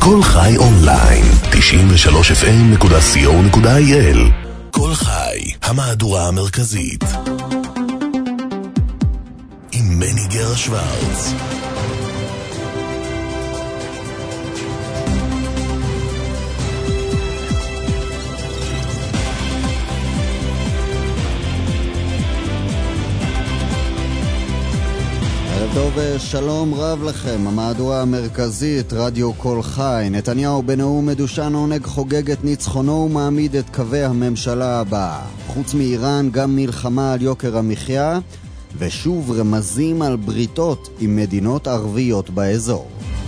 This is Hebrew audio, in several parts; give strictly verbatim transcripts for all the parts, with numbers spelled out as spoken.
כל חי אונליין, תשעים ושלוש אף אם נקודה סי או נקודה איי אל. כל חי, המהדורה המרכזית. עם מני גרה שוורץ. טוב, שלום רב לכם, המהדורה המרכזית, רדיו כל חי. נתניהו בנאום מדושן עונג חוגג את ניצחונו ומעמיד את קווי הממשלה הבאה. חוץ מאיראן גם מלחמה על יוקר המחיה, ושוב רמזים על בריתות עם מדינות ערביות באזור.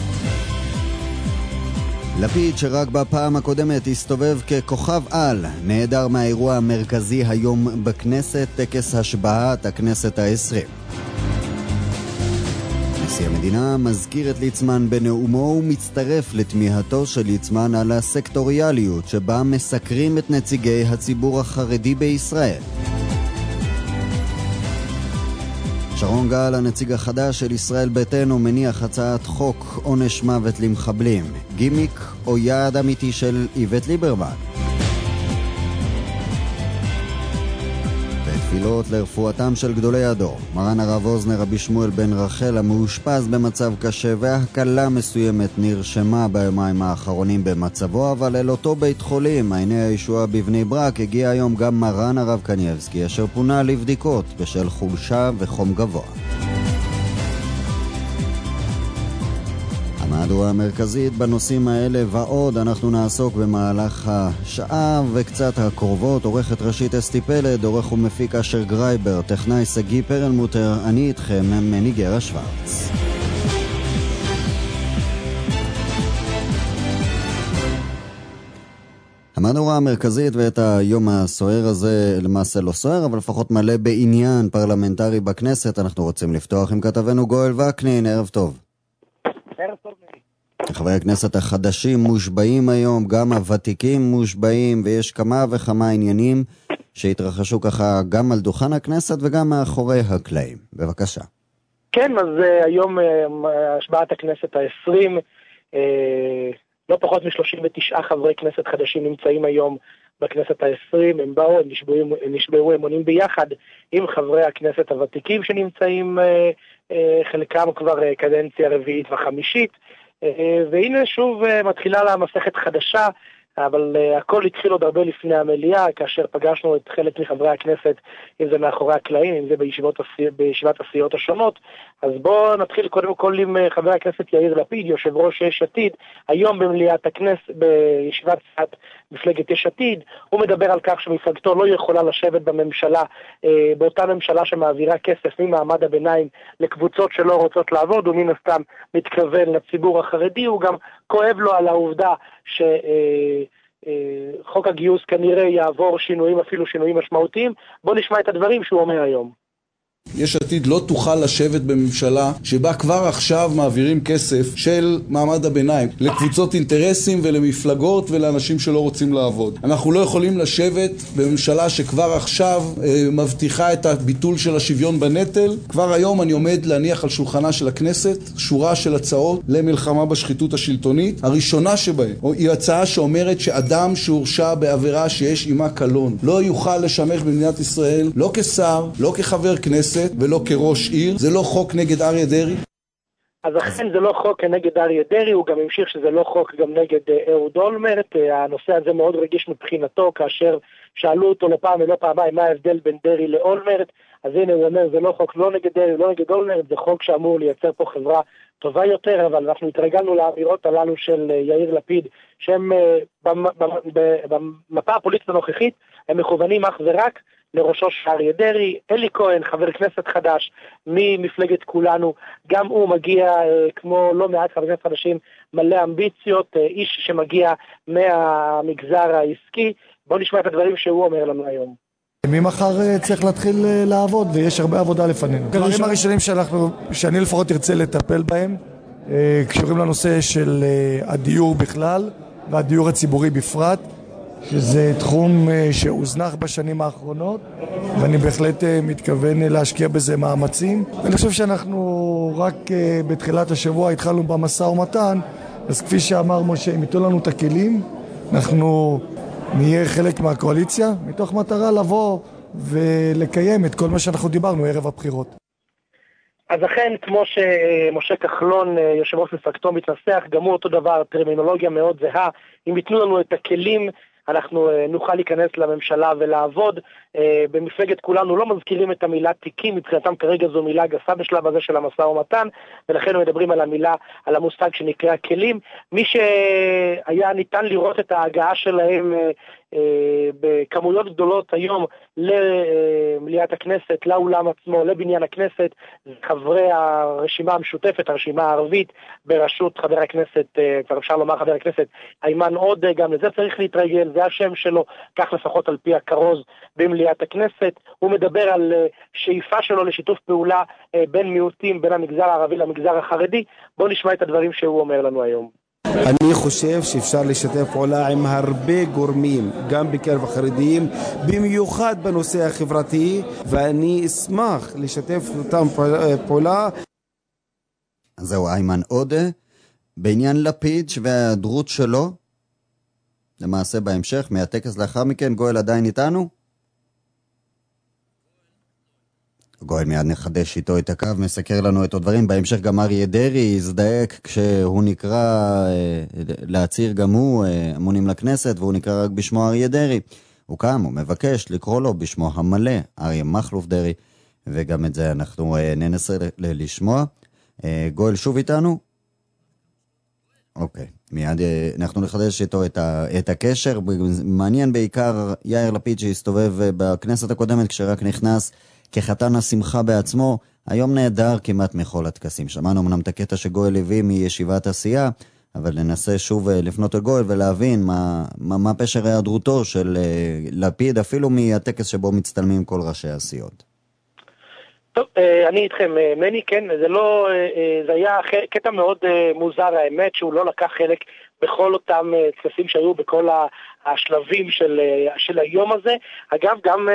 לפיד שרק בפעם הקודמת הסתובב ככוכב על, נהדר מהאירוע המרכזי היום בכנסת, טקס השבעת הכנסת העשרים. נשיא המדינה מזכיר את ליצמן בנאומו ומצטרף לתמיהתו של ליצמן על הסקטוריאליות שבה מסקרים את נציגי הציבור החרדי בישראל. שרון גל, הנציג החדש של ישראל ביתנו, מניח הצעת חוק עונש מוות למחבלים. גימיק או יעד אמיתי של איווט ליברמן? תפילות לרפואתם של גדולי הדור. מרן הרב אוזנר רבי שמואל בן רחל המאושפז במצב קשה והקלה מסוימת נרשמה ביומיים האחרונים במצבו, אבל אל אותו בית חולים, מעייני הישועה בבני ברק, הגיע היום גם מרן הרב קניאבסקי, אשר פונה לבדיקות בשל חולשה וחום גבוה. המהדורה המרכזית בנושאים האלה ועוד אנחנו נעסוק במהלך השעה וקצת הקרובות. עורכת ראשית אסתי פלד, עורך ומפיק אשר גרייבר, טכנאי סגי פרלמוטר, אני איתכם מני גרה שוורץ. המהדורה המרכזית ואת היום הסוער הזה, למעשה לא סוער, אבל לפחות מלא בעניין פרלמנטרי בכנסת, אנחנו רוצים לפתוח עם כתבנו גואל וקנין. ערב טוב. ערב טוב. חברי הכנסת החדשים מושבעים היום, גם הוותיקים מושבעים, ויש כמה וכמה עניינים שהתרחשו ככה גם על דוכן הכנסת וגם מאחורי הקלעים. בבקשה. כן, אז uh, היום uh, השבעת הכנסת העשרים, uh, לא פחות מ-שלושים ותשעה חברי כנסת חדשים נמצאים היום בכנסת העשרים. הם באו, הם נשבעו, הם נשבעו אמונים ביחד עם חברי הכנסת הוותיקים שנמצאים, uh, uh, חלקם כבר uh, קדנציה רביעית וחמישית. והנה שוב מתחילה לה מסכת חדשה, אבל הכל התחיל עוד הרבה לפני המליאה, כאשר פגשנו את חלק מחברי הכנסת, אם זה מאחורי הקלעים, אם זה בישיבות, בישיבת הסיעות השונות. אז בואו נתחיל קודם כל עם חבר הכנסת יאיר לפיד, יושב ראש יש עתיד, היום במליאת הכנסת, בישיבת סיעת מפלגת יש עתיד. הוא מדבר על כך שמפלגתו לא יכולה לשבת בממשלה, באותה ממשלה שמעבירה כסף ממעמד הביניים לקבוצות שלא רוצות לעבוד, ומן הסתם מתכוון לציבור החרדי. הוא גם כואב לו על העובדה ש... חוק הגיוס כנראה יעבור שינויים, אפילו שינויים משמעותיים. בוא נשמע את הדברים שהוא אומר היום. יש עתיד לא תוכל לשבת בממשלה שבה כבר עכשיו מעבירים כסף של מעמד הביניים לקבוצות אינטרסים ולמפלגות ולאנשים שלא רוצים לעבוד. אנחנו לא יכולים לשבת בממשלה שכבר עכשיו אה, מבטיחה את הביטול של השוויון בנטל. כבר היום אני עומד להניח על שולחנה של הכנסת שורה של הצעות למלחמה בשחיתות השלטונית. הראשונה שבהן היא הצעה שאומרת שאדם שהורשע בעבירה שיש עימה קלון לא יוכל לשמש במדינת ישראל לא כשר, לא כחבר כנסת ולא כראש עיר. זה לא חוק נגד אריה דרעי. אז אכן זה לא חוק נגד אריה דרעי, הוא גם המשיך שזה לא חוק גם נגד אהוד אולמרט. הנושא הזה מאוד רגיש מבחינתו, כאשר שאלו אותו לפעם ולא פעמיים מה ההבדל בין דרעי לאולמרט, אז הנה הוא אומר זה לא חוק לא נגד דרעי, לא נגד אולמרט, זה חוק שאמור לייצר פה חברה טובה יותר. אבל אנחנו התרגלנו לאמירות הללו של יאיר לפיד, שהם במפה הפוליטית הנוכחית הם מכוונים אך ורק לראשו של אריה דרעי. אלי כהן, חבר כנסת חדש ממפלגת כולנו, גם הוא מגיע, כמו לא מעט חברי כנסת חדשים, מלא אמביציות, איש שמגיע מהמגזר העסקי. בואו נשמע את הדברים שהוא אומר לנו היום. ממחר צריך להתחיל לעבוד, ויש הרבה עבודה לפנינו. הדברים הראשונים שאנחנו, שאני לפחות ארצה לטפל בהם, קשורים לנושא של הדיור בכלל, והדיור הציבורי בפרט. שזה תחום שהוזנח בשנים האחרונות, ואני בהחלט מתכוון להשקיע בזה מאמצים. אני חושב שאנחנו רק בתחילת השבוע התחלנו במשא ומתן אז כפי שאמר משה, אם ייתנו לנו את הכלים, אנחנו נהיה חלק מהקואליציה, מתוך מטרה לבוא ולקיים את כל מה שאנחנו דיברנו ערב הבחירות. אז אכן, כמו שמשה כחלון, יושב ראש מפלגתו, מתנסח, גם הוא אותו דבר, טרמינולוגיה מאוד זהה. אם ייתנו לנו את הכלים, אנחנו נוכל להיכנס לממשלה ולעבוד. במפלגת כולנו לא מזכירים את המילה תיקים, מבחינתם כרגע זו מילה גסה בשלב הזה של המשא ומתן, ולכן מדברים על המילה, על המושג שנקרא כלים. מי שהיה ניתן לראות את ההגעה שלהם בכמויות גדולות היום למליאת הכנסת, לאולם עצמו, לבניין הכנסת, חברי הרשימה המשותפת, הרשימה הערבית, בראשות חבר הכנסת, כבר אפשר לומר חבר הכנסת איימן עודה, גם לזה צריך להתרגל, זה השם שלו, כך לפחות על פי הכרוז במליאת הכנסת. הוא מדבר על שאיפה שלו לשיתוף פעולה בין מיעוטים, בין המגזר הערבי למגזר החרדי. בואו נשמע את הדברים שהוא אומר לנו היום. אני חושב שאפשר לשתף פעולה עם הרבה גורמים, גם בקרב החרדים, במיוחד בנושא החברתי, ואני אשמח לשתף אותם פעולה. זהו איימן עודה. בעניין לפיד וההיעדרות שלו, למעשה בהמשך, מהטקס לאחר מכן, גואל עדיין איתנו? גואל מיד נחדש איתו את הקו, מסקר לנו את הדברים. בהמשך גם אריה דרעי הזדעק כשהוא נקרא אה, להצהיר גם הוא אה, אמונים לכנסת, והוא נקרא רק בשמו אריה דרעי. הוא קם, הוא מבקש לקרוא לו בשמו המלא, אריה מכלוף דרעי, וגם את זה אנחנו אה, ננסה ל- לשמוע. אה, גואל שוב איתנו? אוקיי, מיד אה, אנחנו נחדש איתו את, ה- את הקשר. מעניין בעיקר יאיר לפיד שהסתובב אה, בכנסת הקודמת כשרק נכנס כחתן השמחה בעצמו, היום נהדר כמעט מכל הטקסים. שמענו אמנם את הקטע שגואל הביא מישיבת עשייה, אבל ננסה שוב לפנות לגואל ולהבין מה, מה, מה פשר היעדרותו של לפיד, אפילו מהטקס שבו מצטלמים כל ראשי הסיעות. טוב, אני איתכם, מני, כן, זה לא, זה היה קטע מאוד מוזר, האמת שהוא לא לקח חלק בכל אותם טקסים שהיו בכל השלבים של, של היום הזה. אגב, גם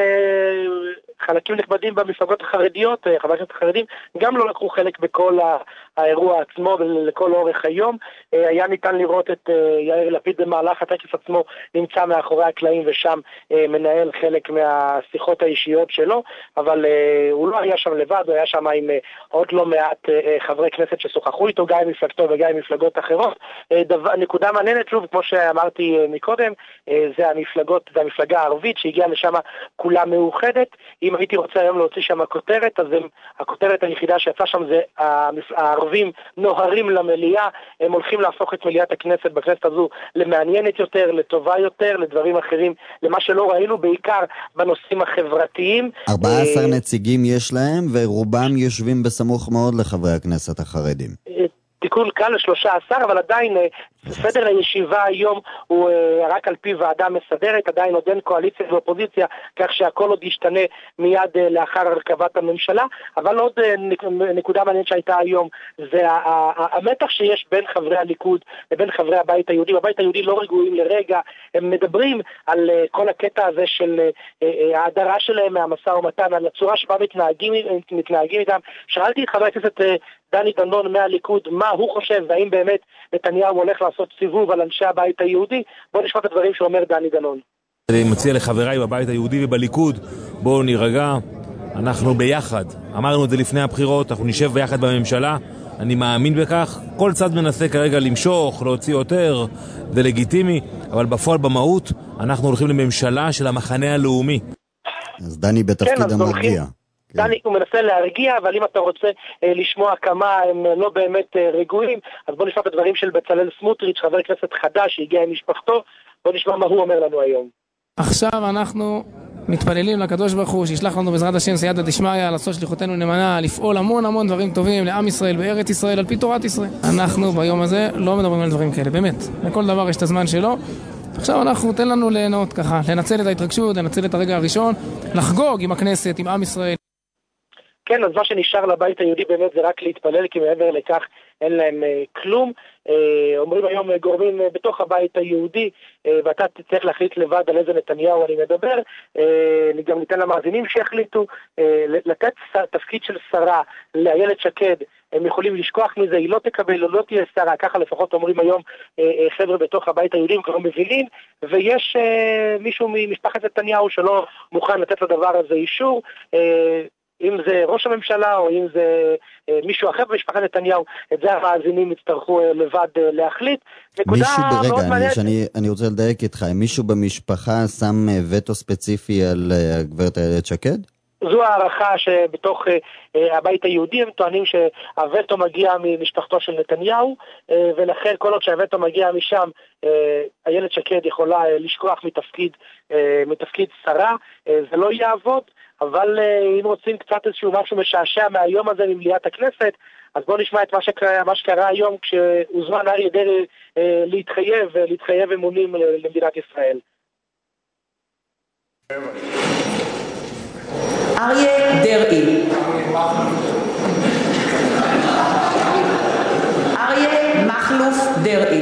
חלקים נכבדים במפלגות החרדיות, חברי הכנסת החרדים, גם לא לקחו חלק בכל האירוע עצמו ולכל אורך היום. היה ניתן לראות את יאיר לפיד במהלך הטקס עצמו נמצא מאחורי הקלעים ושם מנהל חלק מהשיחות האישיות שלו, אבל הוא לא היה שם לבד, הוא היה שם עם עוד לא מעט חברי כנסת ששוחחו איתו, גם עם מפלגתו וגם עם מפלגות אחרות. נקודה מעניינת, שוב, כמו שאמרתי מקודם, זה המפלגות, זה המפלגה הערבית שהגיעה לשם כולה מאוחדת. אם הייתי רוצה היום להוציא שם הכותרת, אז הם, הכותרת היחידה שיצאה שם זה הערבים נוהרים למליאה, הם הולכים להפוך את מליאת הכנסת בכנסת הזו למעניינת יותר, לטובה יותר, לדברים אחרים, למה שלא ראינו, בעיקר בנושאים החברתיים. ארבעה עשר נציגים יש להם, ורובם יושבים בסמוך מאוד לחברי הכנסת החרדים. תיקון קל ל-שלושה עשר, אבל עדיין סדר הישיבה היום הוא רק על פי ועדה מסדרת, עדיין עוד אין קואליציה ואופוזיציה, כך שהכל עוד ישתנה מיד לאחר הרכבת הממשלה. אבל עוד נקודה מעניינת שהייתה היום, זה המתח שיש בין חברי הליכוד לבין חברי הבית היהודי. בבית היהודי לא רגועים לרגע, הם מדברים על כל הקטע הזה של ההדרה שלהם מהמשא ומתן, על הצורה שבה מתנהגים, מתנהגים איתם. שאלתי את חבר הכנסת דני דנון מהליכוד מה הוא חושב, והאם באמת נתניהו הולך לעשות סיבוב על אנשי הבית היהודי. בואו נשמע את הדברים שאומר דני דנון. אני מציע לחבריי בבית היהודי ובליכוד, בואו נירגע, אנחנו ביחד. אמרנו את זה לפני הבחירות, אנחנו נשב ביחד בממשלה, אני מאמין בכך. כל צד מנסה כרגע למשוך, להוציא יותר, זה לגיטימי, אבל בפועל במהות אנחנו הולכים לממשלה של המחנה הלאומי. אז דני בתפקיד כן, המרגיע. דני הוא מנסה להרגיע, אבל אם אתה רוצה אה, לשמוע כמה הם לא באמת אה, רגועים, אז בוא נשמע את הדברים של בצלאל סמוטריץ', חבר כנסת חדש שהגיע עם משפחתו. בוא נשמע מה הוא אומר לנו היום. עכשיו אנחנו מתפללים לקדוש ברוך הוא שישלח לנו בעזרת השם סייעתא דשמיא, לעשות שליחותנו נאמנה, לפעול המון המון דברים טובים לעם ישראל בארץ ישראל על פי תורת ישראל. אנחנו ביום הזה לא מדברים על דברים כאלה, באמת. לכל דבר יש את הזמן שלו. עכשיו אנחנו תן לנו ליהנות ככה, לנצל את ההתרגשות, לנצל את הרגע הראשון, לחגוג עם הכנסת, עם עם ישראל. כן, אז מה שנשאר לבית היהודי באמת זה רק להתפלל, כי מעבר לכך אין להם אה, כלום. אה, אומרים היום אה, גורמים אה, בתוך הבית היהודי, אה, ואתה צריך להחליט לבד על איזה נתניהו אני מדבר. אה, גם ניתן למאזינים שיחליטו אה, לתת ס, תפקיד של שרה לאיילת שקד הם יכולים לשכוח מזה, היא לא תקבל, לא תהיה שרה, ככה לפחות אומרים היום חבר'ה בתוך הבית היהודי, הם כבר מבינים, ויש מישהו ממשפחת נתניהו שלא מוכן לתת לדבר הזה אישור, אם זה ראש הממשלה או אם זה מישהו אחר במשפחת נתניהו, את זה המאזינים יצטרכו לבד להחליט. מישהו, ברגע, אני, שאני, אני רוצה לדייק איתך, מישהו במשפחה שם וטו ספציפי על הגברת איילת שקד? זו הערכה שבתוך uh, הבית היהודי הם טוענים שהווטו מגיע ממשפחתו של נתניהו, uh, ולכן כל עוד שהווטו מגיע משם, uh, איילת שקד יכולה uh, לשכוח מתפקיד, uh, מתפקיד שרה, uh, זה לא יעבוד, אבל uh, אם רוצים קצת איזשהו משהו משעשע מהיום הזה ממליאת הכנסת, אז בואו נשמע את מה שקרה, מה שקרה היום כשהוזמן אריה דרעי uh, להתחייב, uh, להתחייב אמונים למדינת ישראל. אריה דרעי. אריה מכלוף דרעי.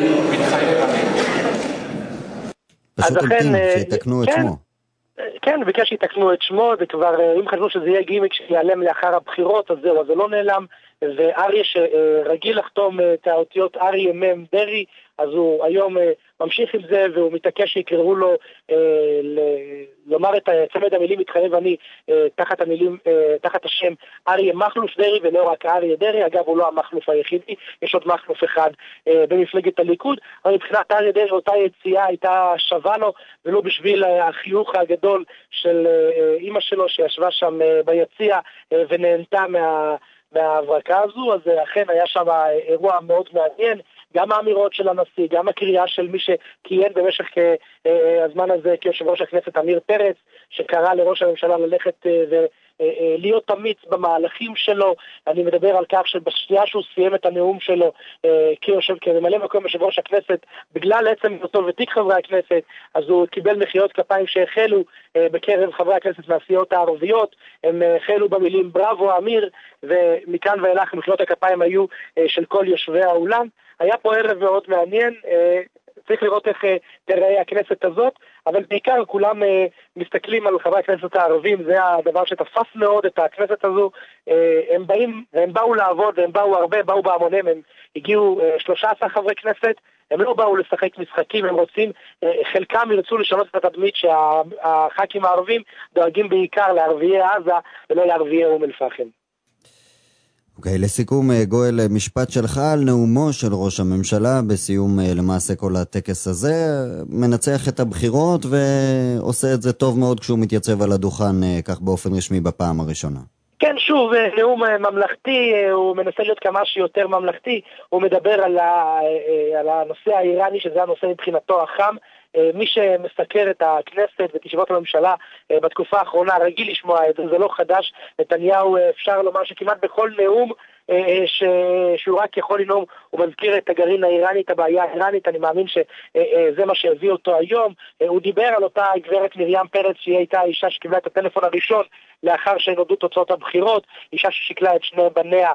פשוט תמתין שיתקנו את שמו. כן, ביקש שיתקנו את שמו, וכבר אם חשבו שזה יהיה גימיק שיעלם לאחר הבחירות, אז זהו, אז זה לא נעלם, ואריה שרגיל לחתום את האותיות אריה מם דרעי, אז הוא היום ממשיך עם זה, והוא מתעקש שיקראו לו אה, ל- לומר את צמד המילים מתחייב אני אה, תחת המילים, אה, תחת השם אריה מכלוף דרעי, ולא רק אריה דרעי. אגב, הוא לא המכלוף היחידי, יש עוד מכלוף אחד אה, במפלגת הליכוד, אבל מבחינת אריה דרעי אותה יציאה הייתה שווה לו, ולא בשביל החיוך הגדול של אה, אמא שלו שישבה שם אה, ביציאה אה, ונהנתה מה... מההברקה הזו. אז אכן היה שם אירוע מאוד מעניין, גם האמירות של הנשיא, גם הקריאה של מי שכיהן במשך הזמן הזה כיושב ראש הכנסת עמיר פרץ, שקרא לראש הממשלה ללכת ולהיות אמיץ במהלכים שלו. אני מדבר על כך שבשנייה שהוא סיים את הנאום שלו כיושב, כממלא מקום יושב ראש הכנסת, בגלל עצם אותו ותיק חברי הכנסת, אז הוא קיבל מחיאות כפיים שהחלו בקרב חברי הכנסת מהסיעות הערביות, הם החלו במילים בראבו אמיר, ומכאן ואילך מחיאות הכפיים היו של כל יושבי האולם. היה פה ערב מאוד מעניין, צריך לראות איך תראה הכנסת הזאת, אבל בעיקר כולם מסתכלים על חברי הכנסת הערבים, זה הדבר שתפס מאוד את הכנסת הזו. הם באים, והם באו לעבוד, והם באו הרבה, באו בהמונים, הם הגיעו שלושה עשר חברי כנסת, הם לא באו לשחק משחקים, הם רוצים, חלקם ירצו לשנות את התדמית שהח"כים הערבים דואגים בעיקר לערביי עזה ולא לערביי אום אל-פחם. אוקיי, okay, לסיכום, גואל, משפט שלך על נאומו של ראש הממשלה בסיום למעשה כל הטקס הזה, מנצח את הבחירות ועושה את זה טוב מאוד כשהוא מתייצב על הדוכן כך באופן רשמי בפעם הראשונה. כן, שוב, נאום ממלכתי, הוא מנסה להיות כמה שיותר ממלכתי, הוא מדבר על, ה, על הנושא האיראני, שזה הנושא מבחינתו החם. מי שמסקר את הכנסת ואת ישיבות הממשלה בתקופה האחרונה רגיל לשמוע את זה, זה לא חדש. נתניהו, אפשר לומר שכמעט בכל נאום ש... שהוא רק יכול לנאום, הוא מזכיר את הגרעין האיראני, את הבעיה האיראנית. אני מאמין שזה מה שהביא אותו היום. הוא דיבר על אותה גברת מרים פרץ, שהיא הייתה האישה שקיבלה את הטלפון הראשון לאחר שנודעו תוצאות הבחירות, אישה ששיקלה את שני בניה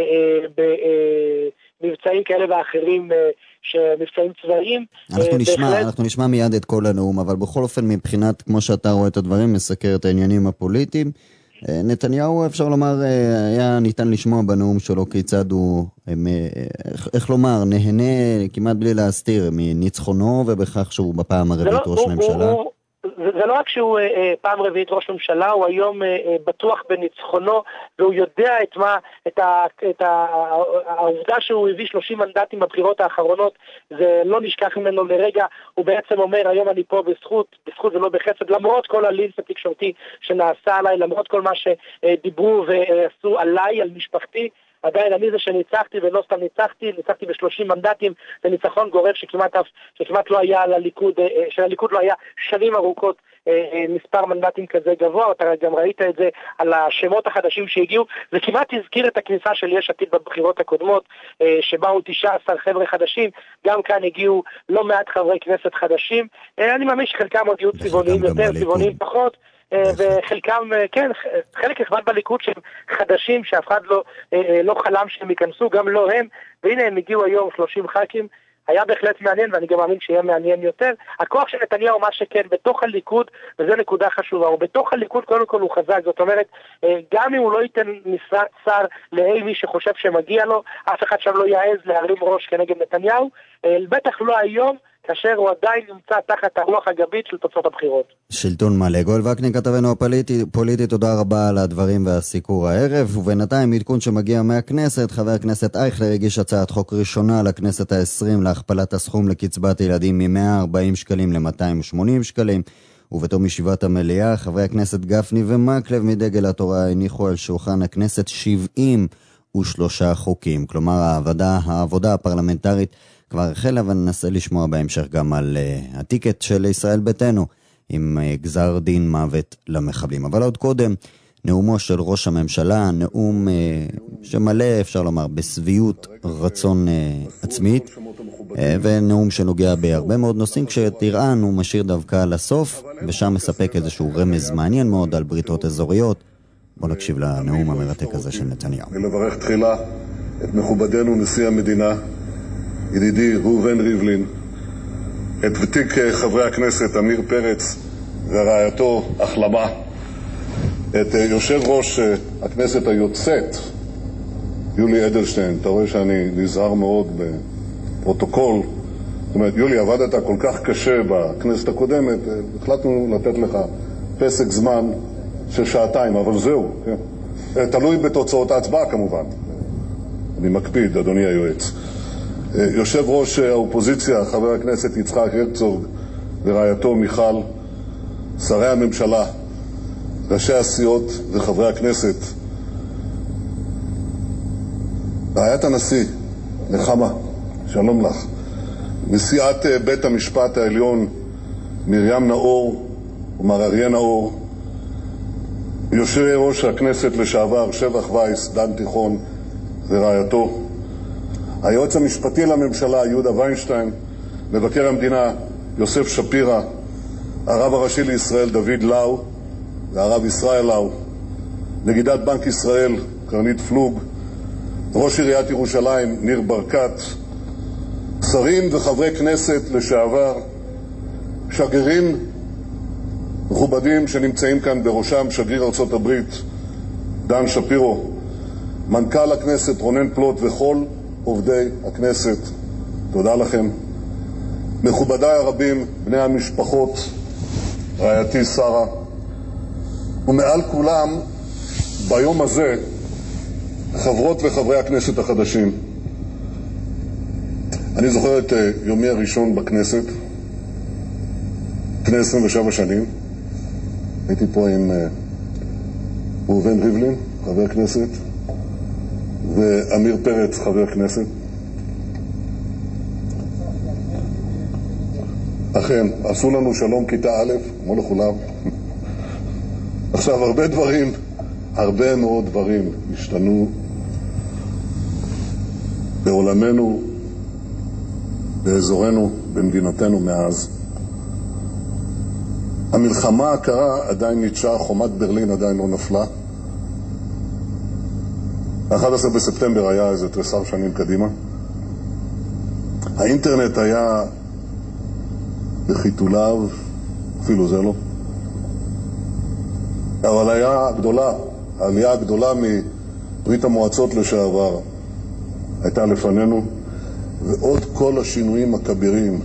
במבצעים כאלה ואחרים, שמבצעים צבאיים. אנחנו נשמע, אנחנו נשמע מיד את כל הנאום, אבל בכל אופן מבחינת, כמו שאתה רואה את הדברים, מסקר את העניינים הפוליטיים, נתניהו, אפשר לומר, היה ניתן לשמוע בנאום שלו כיצד הוא, איך לומר, נהנה כמעט בלי להסתיר מניצחונו, ובכך שהוא בפעם הרביעית ראש ממשלה. זה לא רק שהוא פעם רביעית ראש ממשלה, הוא היום בטוח בניצחונו, והוא יודע את מה, את ה, את העובדה שהוא הביא שלושים מנדטים בבחירות האחרונות, זה לא נשכח ממנו לרגע. הוא בעצם אומר, היום אני פה בזכות, בזכות ולא בחסד, למרות כל הלינץ התקשורתי שנעשה עליי, למרות כל מה שדיברו ועשו עליי, על משפחתי, עדיין אני זה שניצחתי, ולא סתם ניצחתי, ניצחתי ב-שלושים מנדטים, זה ניצחון גורף שכמעט, שכמעט לא היה לליכוד, שלליכוד לא היה שנים ארוכות מספר מנדטים כזה גבוה. אתה גם ראית את זה על השמות החדשים שהגיעו, זה כמעט הזכיר את הכניסה של יש עתיד בבחירות הקודמות, שבאו תשעה עשר חבר'ה חדשים, גם כאן הגיעו לא מעט חברי כנסת חדשים, אני מאמין שחלקם עוד יהיו צבעוניים יותר, צבעוניים פחות, וחלקם, כן, חלק נכבד בליכוד שהם חדשים, שאף אחד לא, לא חלם שהם ייכנסו, גם לא הם, והנה הם הגיעו היום שלושים ח"כים. היה בהחלט מעניין, ואני גם מאמין שיהיה מעניין יותר. הכוח של נתניהו, מה שכן, בתוך הליכוד, וזו נקודה חשובה, הוא בתוך הליכוד קודם כל הוא חזק, זאת אומרת, גם אם הוא לא ייתן משרת שר לאימי שחושב שמגיע לו, אף אחד שם לא יעז להרים ראש כנגד נתניהו, בטח לא היום, כאשר הוא עדיין נמצא תחת הרוח הגבית של תוצאות הבחירות. שלטון מלא. גואל וקנין, כתבנו הפוליטי, תודה רבה על הדברים והסיקור הערב, ובינתיים עדכון שמגיע מהכנסת, חבר הכנסת אייכלר הגיש הצעת חוק ראשונה לכנסת העשרים להכפלת הסכום לקצבת ילדים מ-מאה וארבעים שקלים ל-מאתיים ושמונים שקלים, ובתום ישיבת המליאה, חברי הכנסת גפני ומקלב מדגל התורה הניחו על שולחן הכנסת שבעים ושלושה חוקים, כלומר העבודה, העבודה הפרלמנטרית כבר החלה, וננסה לשמוע בהמשך גם על uh, הטיקט של ישראל ביתנו עם uh, גזר דין מוות למחבלים. אבל עוד קודם, נאומו של ראש הממשלה, נאום uh, שמלא, אפשר לומר, בסביות רצון uh, עצמית, uh, ונאום שנוגע בהרבה מאוד נושאים, כשתיראן הוא משאיר דווקא לסוף, ושם מספק איזשהו רמז מעניין מאוד על בריתות אזוריות. בוא נקשיב לנאום המרתק הזה של נתניהו. ולברך תחילה את מכובדנו נשיא המדינה, ידידי ראובן ריבלין, את ותיק חברי הכנסת אמיר פרץ ורעייתו החלמה, את יושב ראש הכנסת היוצאת יולי אדלשטיין. אתה רואה שאני נזהר מאוד בפרוטוקול, זאת אומרת, יולי, עבדת כל כך קשה בכנסת הקודמת, החלטנו לתת לך פסק זמן של שעתיים, אבל זהו, כן? תלוי בתוצאות ההצבעה כמובן. אני מקפיד, אדוני היועץ. יושב ראש האופוזיציה, חבר הכנסת יצחק הרצוג ורעייתו מיכל, שרי הממשלה, ראשי הסיעות וחברי הכנסת, רעיית הנשיא, נחמה, שלום לך, נשיאת בית המשפט העליון מרים נאור ומר אריה נאור, יושב ראש הכנסת לשעבר שבח וייס, דן תיכון ורעייתו, היועץ המשפטי לממשלה יהודה ויינשטיין, מבקר המדינה יוסף שפירא, הרב הראשי לישראל דוד לאו והרב ישראל לאו, נגידת בנק ישראל קרנית פלוג, ראש עיריית ירושלים ניר ברקת, שרים וחברי כנסת לשעבר, שגרירים מכובדים שנמצאים כאן, בראשם שגריר ארצות הברית דן שפירו, מנכ"ל הכנסת רונן פלוט וכל עובדי הכנסת, תודה לכם. מכובדיי הרבים, בני המשפחות, רעייתי שרה, ומעל כולם ביום הזה חברות וחברי הכנסת החדשים. אני זוכר את יומי הראשון בכנסת לפני עשרים ושבע שנים. הייתי פה עם ראובן ריבלין, חבר כנסת, ואמיר פרץ, חבר כנסת. אכן, עשו לנו שלום כיתה א', כמו לכולם. עכשיו, הרבה דברים, הרבה מאוד דברים השתנו בעולמנו, באזורנו, במדינתנו מאז. המלחמה הקרה עדיין ניטשה, חומת ברלין עדיין לא נפלה. ה-אחד עשר בספטמבר היה איזה תריסר שנים קדימה. האינטרנט היה בחיתוליו, אפילו זה לא. אבל העלייה הגדולה, העלייה הגדולה מברית המועצות לשעבר הייתה לפנינו, ועוד כל השינויים הכבירים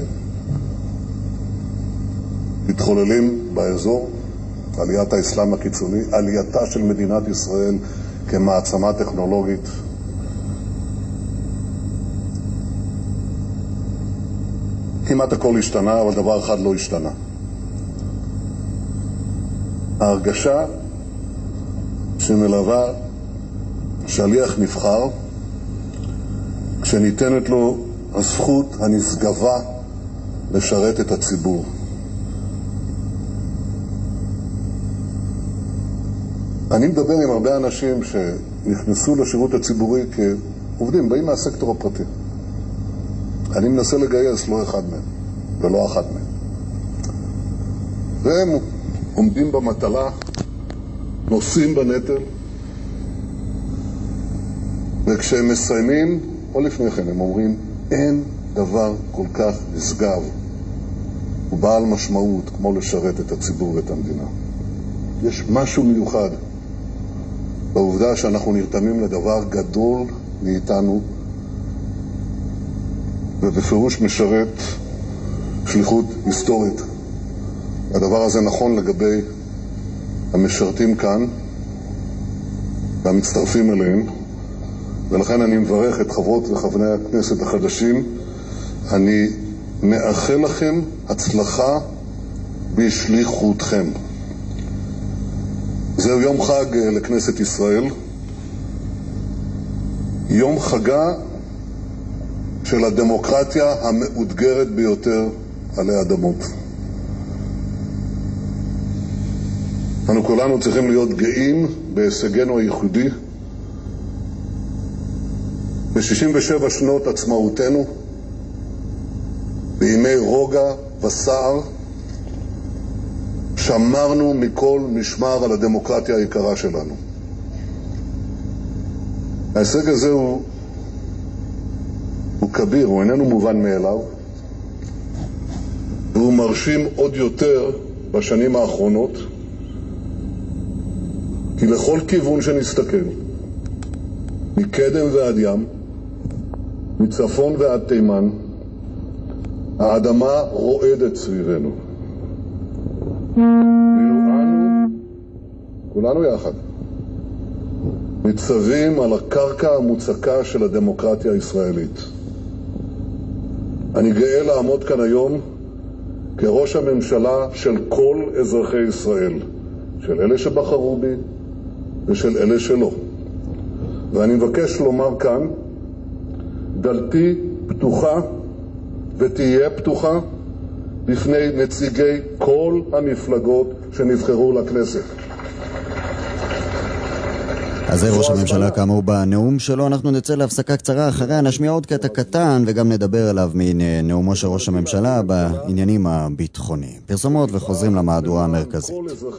שהתחוללים באזור, עליית האסלאם הקיצוני, עלייתה של מדינת ישראל כמעצמה טכנולוגית. כמעט הכל השתנה, אבל דבר אחד לא השתנה. ההרגשה שמלווה שליח נבחר, כשניתנת לו הזכות הנשגבה לשרת את הציבור. אני מדבר עם הרבה אנשים שנכנסו לשירות הציבורי כעובדים, באים מהסקטור הפרטי. אני מנסה לגייס לא אחד מהם, ולא אחת מהם. והם עומדים במטלה, נושאים בנטל, וכשהם מסיימים, או לפני כן, הם אומרים, אין דבר כל כך נשגב ובעל משמעות כמו לשרת את הציבור ואת המדינה. יש משהו מיוחד בעובדה שאנחנו נרתמים לדבר גדול מאיתנו, ובפירוש משרת שליחות היסטורית. הדבר הזה נכון לגבי המשרתים כאן והמצטרפים אליהם, ולכן אני מברך את חברות וחברי הכנסת החדשים. אני מאחל לכם הצלחה בשליחותכם. זהו יום חג לכנסת ישראל, יום חגה של הדמוקרטיה המאותגרת ביותר עלי אדמות. אנו כולנו צריכים להיות גאים בהישגנו הייחודי. ב-שישים ושבע שנות עצמאותנו, בימי רוגע וסער, שמרנו מכל משמר על הדמוקרטיה היקרה שלנו. ההישג הזה הוא, הוא כביר, הוא איננו מובן מאליו, והוא מרשים עוד יותר בשנים האחרונות, כי לכל כיוון שנסתכל, מקדם ועד ים, מצפון ועד תימן, האדמה רועדת סביבנו. ואילו אנו, כולנו יחד, ניצבים על הקרקע המוצקה של הדמוקרטיה הישראלית. אני גאה לעמוד כאן היום כראש הממשלה של כל אזרחי ישראל, של אלה שבחרו בי ושל אלה שלא. ואני מבקש לומר כאן, דלתי פתוחה ותהיה פתוחה בפני נציגי כל המפלגות שנבחרו לכנסת. אז זה ראש הממשלה כאמור בנאום שלו. אנחנו נצא להפסקה קצרה, אחריה נשמיע עוד קטע קטן וגם נדבר עליו מנאומו של ראש הממשלה בעניינים הביטחוניים. פרסומות וחוזרים למהדורה המרכזית.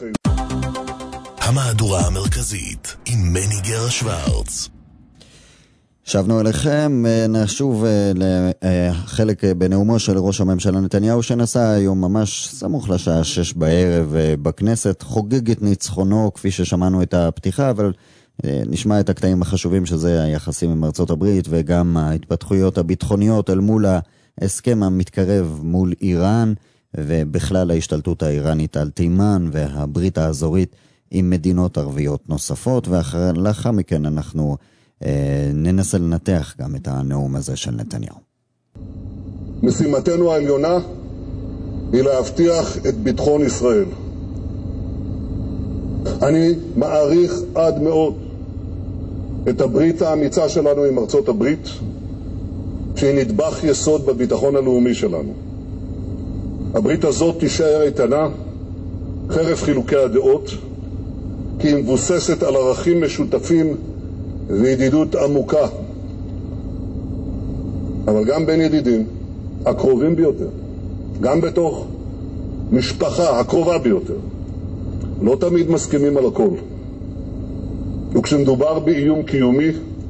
המהדורה המרכזית עם מני גרה שוורץ. שבנו אליכם, נשוב לחלק בנאומו של ראש הממשלה נתניהו שנסע היום ממש סמוך לשעה שש בערב בכנסת, חוגג את ניצחונו כפי ששמענו את הפתיחה, אבל נשמע את הקטעים החשובים שזה היחסים עם ארצות הברית וגם ההתפתחויות הביטחוניות אל מול ההסכם המתקרב מול איראן ובכלל ההשתלטות האיראנית על תימן והברית האזורית עם מדינות ערביות נוספות, ולאחר מכן אנחנו ננסה לנתח גם את הנאום הזה של נתניהו. משימתנו העליונה היא להבטיח את ביטחון ישראל. אני מעריך עד מאוד את הברית האמיצה שלנו עם ארצות הברית, שהיא נדבך יסוד בביטחון הלאומי שלנו. הברית הזאת תישאר איתנה חרף חילוקי הדעות, כי היא מבוססת על ערכים משותפים וידידות עמוקה. אבל גם בין ידידים הקרובים ביותר, גם בתוך משפחה הקרובה ביותר, לא תמיד מסכימים על הכל. וכשמדובר באיום קיומי,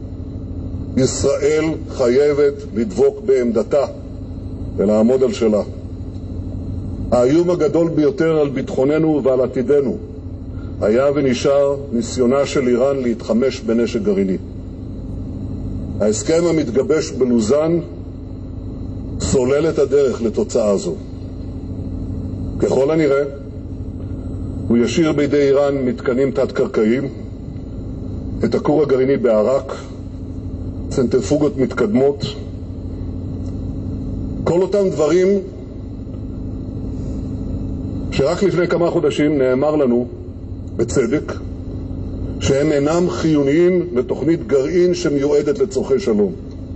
ישראל חייבת לדבוק בעמדתה ולעמוד על שלה. האיום הגדול ביותר על ביטחוננו ועל עתידנו היה ונשאר ניסיונה של איראן להתחמש בנשק גרעיני. ההסכם המתגבש בלוזן סולל את הדרך לתוצאה זו. ככל הנראה, הוא ישאיר בידי איראן מתקנים תת-קרקעיים, את הכור הגרעיני בעיראק, צנטריפוגות מתקדמות, כל אותם דברים שרק לפני כמה חודשים נאמר לנו בצדק שהם אינם חיוניים לתוכנית גרעין שמיועדת לצורכי שלום.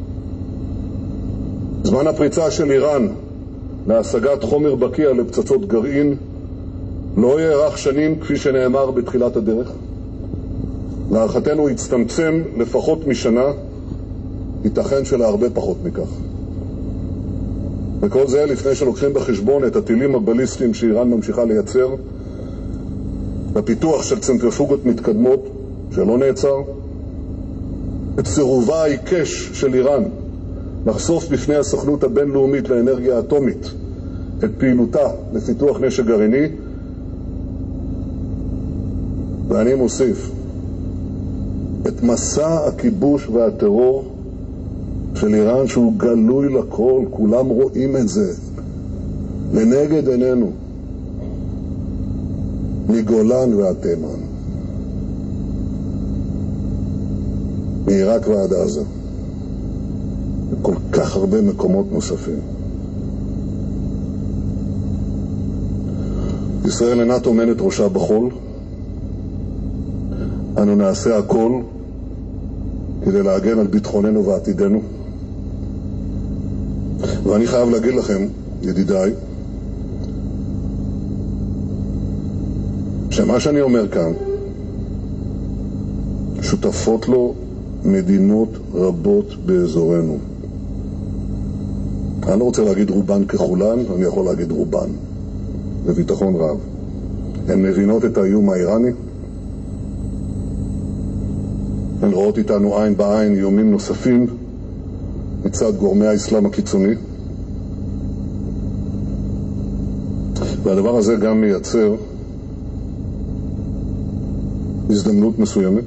זמן הפריצה של איראן להשגת חומר בקיע לפצצות גרעין לא יארך שנים כפי שנאמר בתחילת הדרך. להערכתנו יצטמצם לפחות משנה, ייתכן שלהרבה פחות מכך. וכל זה לפני שלוקחים בחשבון את הטילים הבליסטיים שאיראן ממשיכה לייצר, בפיתוח של צנטריפוגות מתקדמות שלא נעצר, את סירובה העיקש של איראן לחשוף בפני הסוכנות הבינלאומית לאנרגיה אטומית את פעילותה לפיתוח נשק גרעיני, ואני מוסיף את מסע הכיבוש והטרור של איראן, שהוא גלוי לכל, כולם רואים את זה לנגד עינינו, מגולן ועד תימן, מעיראק ועד עזה, וכל כך הרבה מקומות נוספים. ישראל אינה טומנת ראשה בחול. אנו נעשה הכל כדי להגן על ביטחוננו ועתידנו. ואני חייב להגיד לכם, ידידיי, שמה שאני אומר כאן, שותפות לו מדינות רבות באזורנו. אני לא רוצה להגיד רובן ככולן, אני יכול להגיד רובן, בביטחון רב. הן מבינות את האיום האיראני, הן רואות איתנו עין בעין איומים נוספים מצד גורמי האסלאם הקיצוני, והדבר הזה גם מייצר הזדמנות מסוימת.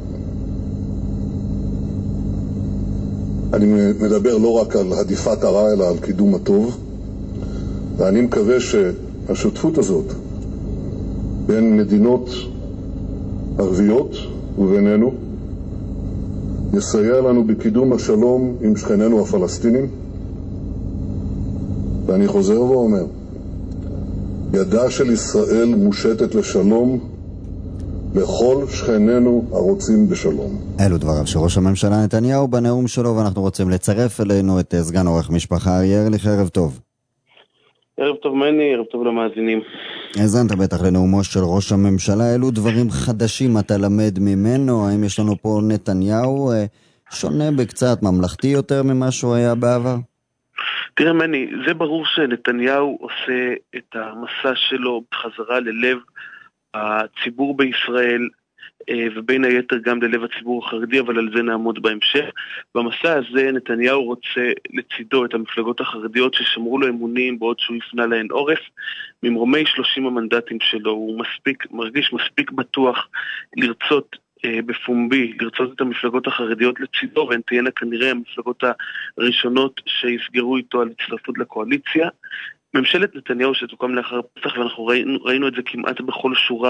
אני מדבר לא רק על הדיפת הרע אלא על קידום הטוב, ואני מקווה שהשותפות הזאת בין מדינות ערביות ובינינו יסייע לנו בקידום השלום עם שכנינו הפלסטינים. ואני חוזר ואומר, ידה של ישראל מושטת לשלום לכל שכנינו הרוצים בשלום. אלו דבריו של ראש הממשלה נתניהו בנאום שלו, ואנחנו רוצים לצרף אלינו את סגן עורך משפחה אריה ארליך. ערב טוב. ערב טוב מני, ערב טוב למאזינים. האזנת בטח לנאומו של ראש הממשלה. אלו דברים חדשים אתה למד ממנו? האם יש לנו פה נתניהו שונה בקצת, ממלכתי יותר ממה שהוא היה בעבר? תראה מני, זה ברור שנתניהו עושה את המסע שלו בחזרה ללב הציבור בישראל, ובין היתר גם ללב הציבור החרדי, אבל על זה נעמוד בהמשך. במסע הזה נתניהו רוצה לצידו את המפלגות החרדיות ששמרו לו אמונים בעוד שהוא יפנה להן עורף. ממרומי שלושים המנדטים שלו הוא מספיק, מרגיש מספיק בטוח לרצות אה, בפומבי, לרצות את המפלגות החרדיות לצידו, והן תהיינה כנראה המפלגות הראשונות שיסגרו איתו על הצטרפות לקואליציה. ממשלת נתניהו שתוקם לאחר פסח, ואנחנו ראינו, ראינו את זה כמעט בכל שורה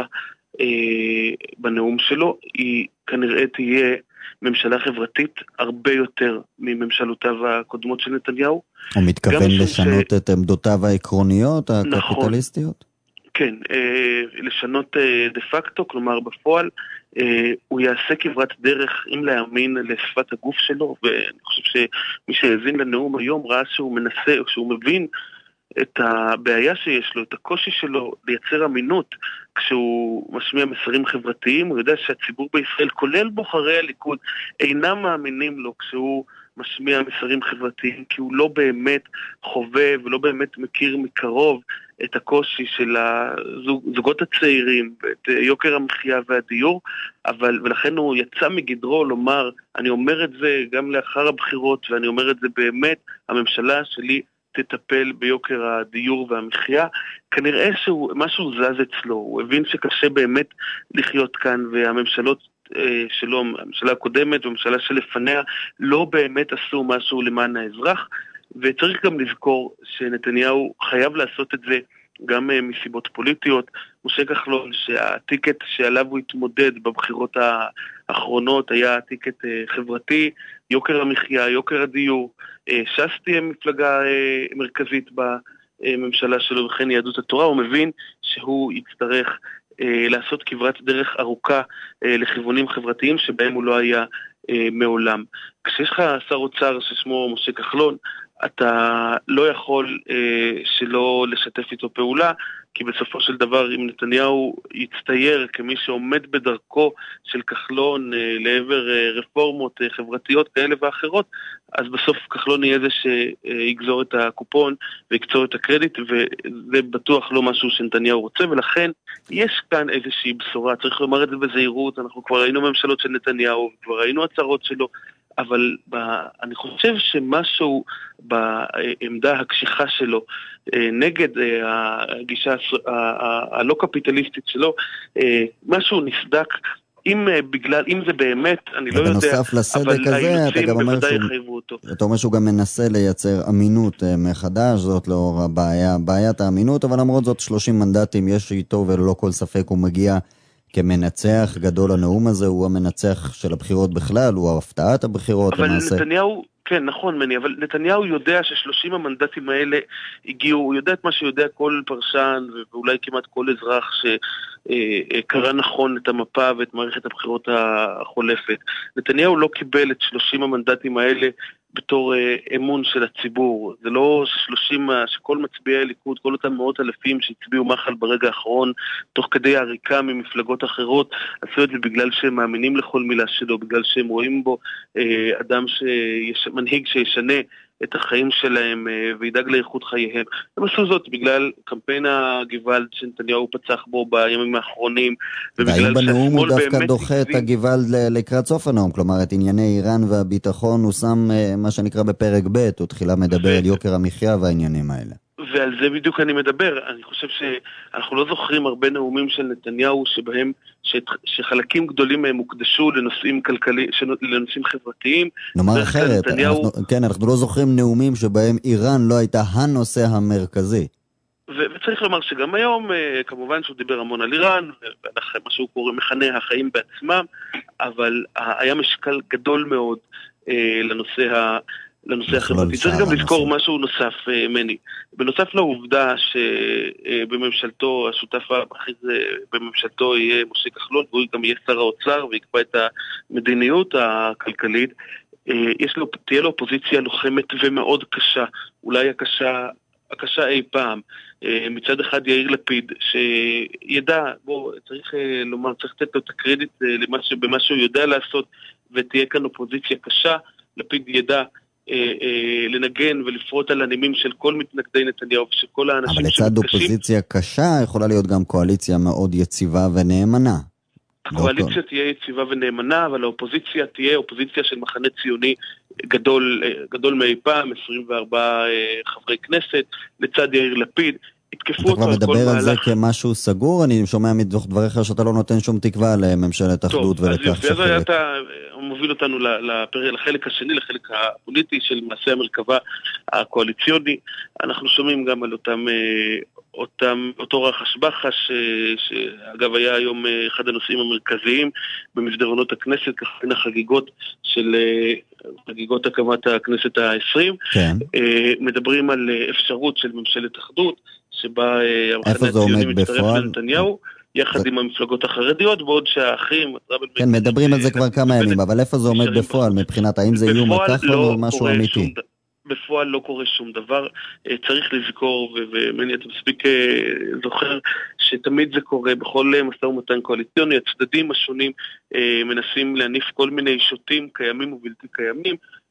אה, בנאום שלו, היא כנראה תהיה ממשלה חברתית הרבה יותר מממשלותיו הקודמות של נתניהו. הוא מתכוון לשנות ש... את עמדותיו העקרוניות, הקפיטליסטיות? נכון. כן, אה, לשנות אה, דה פקטו, כלומר בפועל, אה, הוא יעשה כברת דרך אם להאמין לשפת הגוף שלו, ואני חושב שמי שהאזין לנאום היום ראה שהוא מנסה, שהוא מבין את הבעיה שיש לו, את הקושי שלו לייצר אמינות כשהוא משמיע מסרים חברתיים. הוא יודע שהציבור בישראל, כולל בוחרי הליכוד, אינם מאמינים לו כשהוא משמיע מסרים חברתיים, כי הוא לא באמת חווה ולא באמת מכיר מקרוב את הקושי של הזוגות הצעירים, את יוקר המחיה והדיור, אבל, ולכן הוא יצא מגדרו לומר, אני אומר את זה גם לאחר הבחירות, ואני אומר את זה באמת, הממשלה שלי תטפל ביוקר הדיור והמחיה. כנראה שמשהו זז אצלו, הוא הבין שקשה באמת לחיות כאן, והממשלות שלו, הממשלה הקודמת והממשלה שלפניה, לא באמת עשו משהו למען האזרח, וצריך גם לזכור שנתניהו חייב לעשות את זה גם מסיבות פוליטיות. משה כחלון, שהטיקט שעליו הוא התמודד בבחירות האחרונות היה טיקט חברתי, יוקר המחיה, יוקר הדיור. ש"ס תהיה מפלגה מרכזית בממשלה שלו, וכן יהדות התורה. הוא מבין שהוא יצטרך לעשות כברת דרך ארוכה לכיוונים חברתיים שבהם הוא לא היה מעולם. כשיש לך שר אוצר ששמו משה כחלון, אתה לא יכול אה, שלא לשתף איתו פעולה, כי בסופו של דבר אם נתניהו יצטייר כמי שעומד בדרכו של כחלון אה, לעבר אה, רפורמות אה, חברתיות כאלה ואחרות, אז בסוף כחלון יהיה זה שיגזור את הקופון ויקצור את הקרדיט, וזה בטוח לא משהו שנתניהו רוצה, ולכן יש כאן איזושהי בשורה, צריך לומר את זה בזהירות. אנחנו כבר ראינו ממשלות של נתניהו, כבר ראינו הצהרות שלו, אבל ב, אני חושב שמשהו בעמדה הקשיחה שלו נגד הגישה הלא קפיטליסטית שלו, משהו נסדק, אם בגלל, אם זה באמת, אני לא יודע, ובנוסף לסדק הזה, אתה גם אומר שהוא, אתה אומר שהוא גם מנסה לייצר אמינות מחדש, זאת לאור הבעיה, בעיית האמינות, אבל למרות זאת שלושים מנדטים יש איתו, וללא כל ספק הוא מגיע כמנצח גדול. הנאום הזה הוא המנצח של הבחירות בכלל, הוא הפתעת הבחירות אבל למעשה. נתניהו, כן, נכון מני, אבל נתניהו יודע ששלושים המנדטים האלה הגיעו, הוא יודע את מה שיודע כל פרשן, ואולי כמעט כל אזרח שקרא נכון את המפה ואת מערכת הבחירות החולפת. נתניהו לא קיבל את שלושים המנדטים האלה בתור אמון של הציבור. זה לא שלושים, שכל מצביעי הליכוד, כל אותם מאות אלפים שהצביעו מחל ברגע האחרון, תוך כדי העריקה ממפלגות אחרות, עשו את זה בגלל שהם מאמינים לכל מילה שלו, בגלל שהם רואים בו אדם שיש, מנהיג שישנה את החיים שלהם וידאג לאיכות חייהם. הם עשו זאת בגלל קמפיין הגוואלד שנתניהו פצח בו בימים האחרונים, והיום בנאום הוא דווקא דוחה את הגוואלד לקראת סוף הנאום, כלומר את ענייני איראן והביטחון הוא שם מה שנקרא בפרק ב', הוא תחילה מדבר על יוקר המחיה והעניינים האלה. ועל זה בדיוק אני מדבר. אני חושב שאנחנו לא זוכרים הרבה נאומים של נתניהו שבהם, שחלקים גדולים מהם הוקדשו לנושאים כלכליים, לנושאים חברתיים. נאמר אחרת, נתניהו... אנחנו, כן, אנחנו לא זוכרים נאומים שבהם איראן לא הייתה הנושא המרכזי. ו- וצריך לומר שגם היום, כמובן שהוא דיבר המון על איראן, מה שהוא קורא מכנה החיים בעצמם, אבל היה משקל גדול מאוד לנושא ה... לנושא החברתי. צריך גם לזכור משהו נוסף, מני. בנוסף לעובדה שבממשלתו, השותף הבכיר בממשלתו יהיה משה כחלון, והוא גם יהיה שר האוצר ויקבע את המדיניות הכלכלית, יש לו, תהיה לו אופוזיציה לוחמת ומאוד קשה, אולי הקשה, הקשה אי פעם. מצד אחד יאיר לפיד, שידע, בוא, צריך לומר, צריך לתת לו את הקרדיט במה שהוא יודע לעשות, ותהיה כאן אופוזיציה קשה. לפיד ידע לנגן ולפרוט על הנימים של כל מתנגדי נתניהו ושל כל האנשים שמתקשים. אבל לצד אופוזיציה קשה יכולה להיות גם קואליציה מאוד יציבה ונאמנה. הקואליציה תהיה יציבה ונאמנה, אבל האופוזיציה תהיה אופוזיציה של מחנה ציוני גדול, גדול מאי פעם, עשרים וארבעה חברי כנסת, לצד יאיר לפיד. אתה כבר מדבר על זה כמשהו סגור? אני שומע מתוך דבריך שאתה לא נותן שום תקווה לממשלת אחדות ולכך שחלק. אז אתה מוביל אותנו לחלק השני, לחלק הפוליטי של מעשה המרכבה הקואליציוני. אנחנו שומעים גם על אותם, אותם, אותו רחש בחש, שאגב היה היום אחד הנושאים המרכזיים במסדרונות הכנסת, ככה החגיגות של חגיגות הקמת הכנסת העשרים. כן. מדברים על אפשרות של ממשלת אחדות, שבה המחנה הציוני מצטרף לנתניהו, יחד עם המפלגות החרדיות, בעוד שהאחים... כן, מדברים על זה כבר כמה ימים, אבל איפה זה עומד בפועל מבחינת, האם זה איום על כחלון או משהו אמיתי? בפועל לא קורה שום דבר, צריך לזכור, ומני אתה מספיק זוכר, שתמיד זה קורה בכל משא ומתן קואליציוני, הצדדים השונים מנסים להניף כל מיני שוטים קיימים ובלתי קיימים,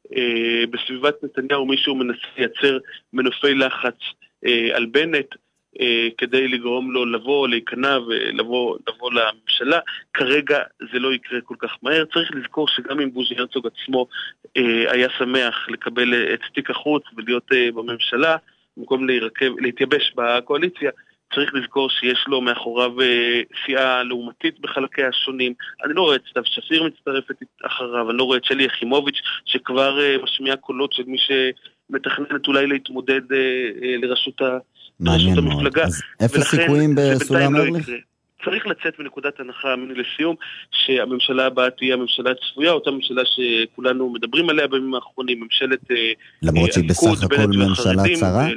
בסביבת נתניהו מישהו מנסה לייצר מנופי לחץ על בנט, כדי לגרום לו לבוא, להיכנע ולבוא לבוא לממשלה. כרגע זה לא יקרה כל כך מהר. צריך לזכור שגם אם בוז'י הרצוג עצמו היה שמח לקבל את תיק החוץ ולהיות בממשלה, במקום להירקב, להתייבש בקואליציה, צריך לזכור שיש לו מאחוריו סיעה לעומתית בחלקי השונים. אני לא רואה את סתיו שפיר מצטרפת אחריו, אני לא רואה את שלי יחימוביץ' שכבר משמיע קולות של מי שמתכננת אולי להתמודד לראשות ה... מעניין מאוד. אז איפה סיכויים בסולם ארליך? צריך לצאת מנקודת הנחה, לסיום, שהממשלה הבאה תהיה הממשלה הצפויה, אותה ממשלה שכולנו מדברים עליה בימים האחרונים, ממשלת למרות שהיא בסך הכל ממשלה צרה?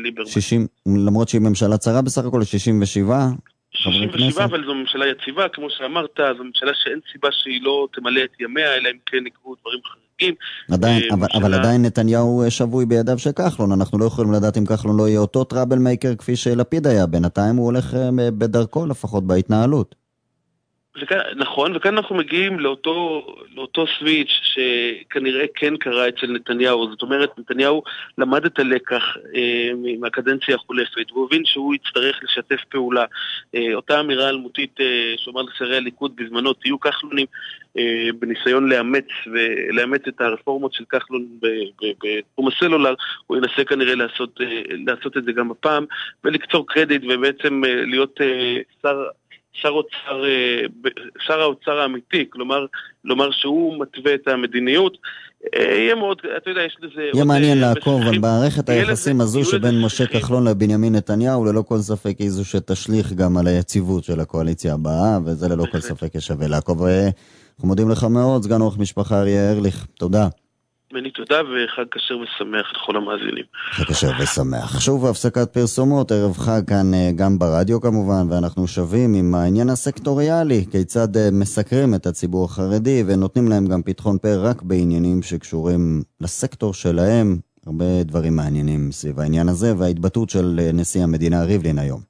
למרות שהיא ממשלה צרה בסך הכל שישים ושבעה? שישים ושבעה, אבל זו ממשלה יציבה, כמו שאמרת, זו ממשלה שאין סיבה שהיא לא תמלא את ימיה, אלא אם כן יקרו דברים חריגים. עדיין, אבל, אבל עדיין נתניהו שבוי בידיו של כחלון, אנחנו לא יכולים לדעת אם כחלון לא יהיה אותו טראבל מייקר כפי שלפיד היה, בינתיים הוא הולך בדרכו לפחות בהתנהלות. וכאן, נכון, וכאן אנחנו מגיעים לאותו, לאותו סוויץ' שכנראה כן קרה אצל נתניהו. זאת אומרת, נתניהו למד את הלקח אה, מהקדנציה החולפת, והוא הבין שהוא יצטרך לשתף פעולה. אה, אותה אמירה אלמותית אה, שאומר לשרי הליכוד בזמנו, תהיו כחלונים, אה, בניסיון לאמץ ולאמץ את הרפורמות של כחלון בתחום הסלולר, הוא ינסה כנראה לעשות, אה, לעשות את זה גם הפעם, ולקצור קרדיט ובעצם אה, להיות אה, שר... שר אוצר, שר האוצר האמיתי, כלומר, לומר שהוא מתווה את המדיניות, יהיה מאוד, אתה יודע, יש לזה... יהיה מעניין לעקוב על מערכת היחסים הזו שבין משה כחלון לבנימין נתניהו, ללא כל ספק היא זו שתשליך גם על היציבות של הקואליציה הבאה, וזה ללא כל ספק ישווה לעקוב. אנחנו מודים לך מאוד, סגן עורך משפחה אריה ארליך, תודה. מני תודה וחג כשר ושמח לכל המאזינים. חג כשר ושמח. שוב הפסקת פרסומות, ערב חג כאן גם ברדיו כמובן, ואנחנו שווים עם העניין הסקטוריאלי, כיצד מסקרים את הציבור החרדי ונותנים להם גם פתחון פה רק בעניינים שקשורים לסקטור שלהם, הרבה דברים מעניינים סביב העניין הזה, וההתבטאות של נשיא המדינה ריבלין היום.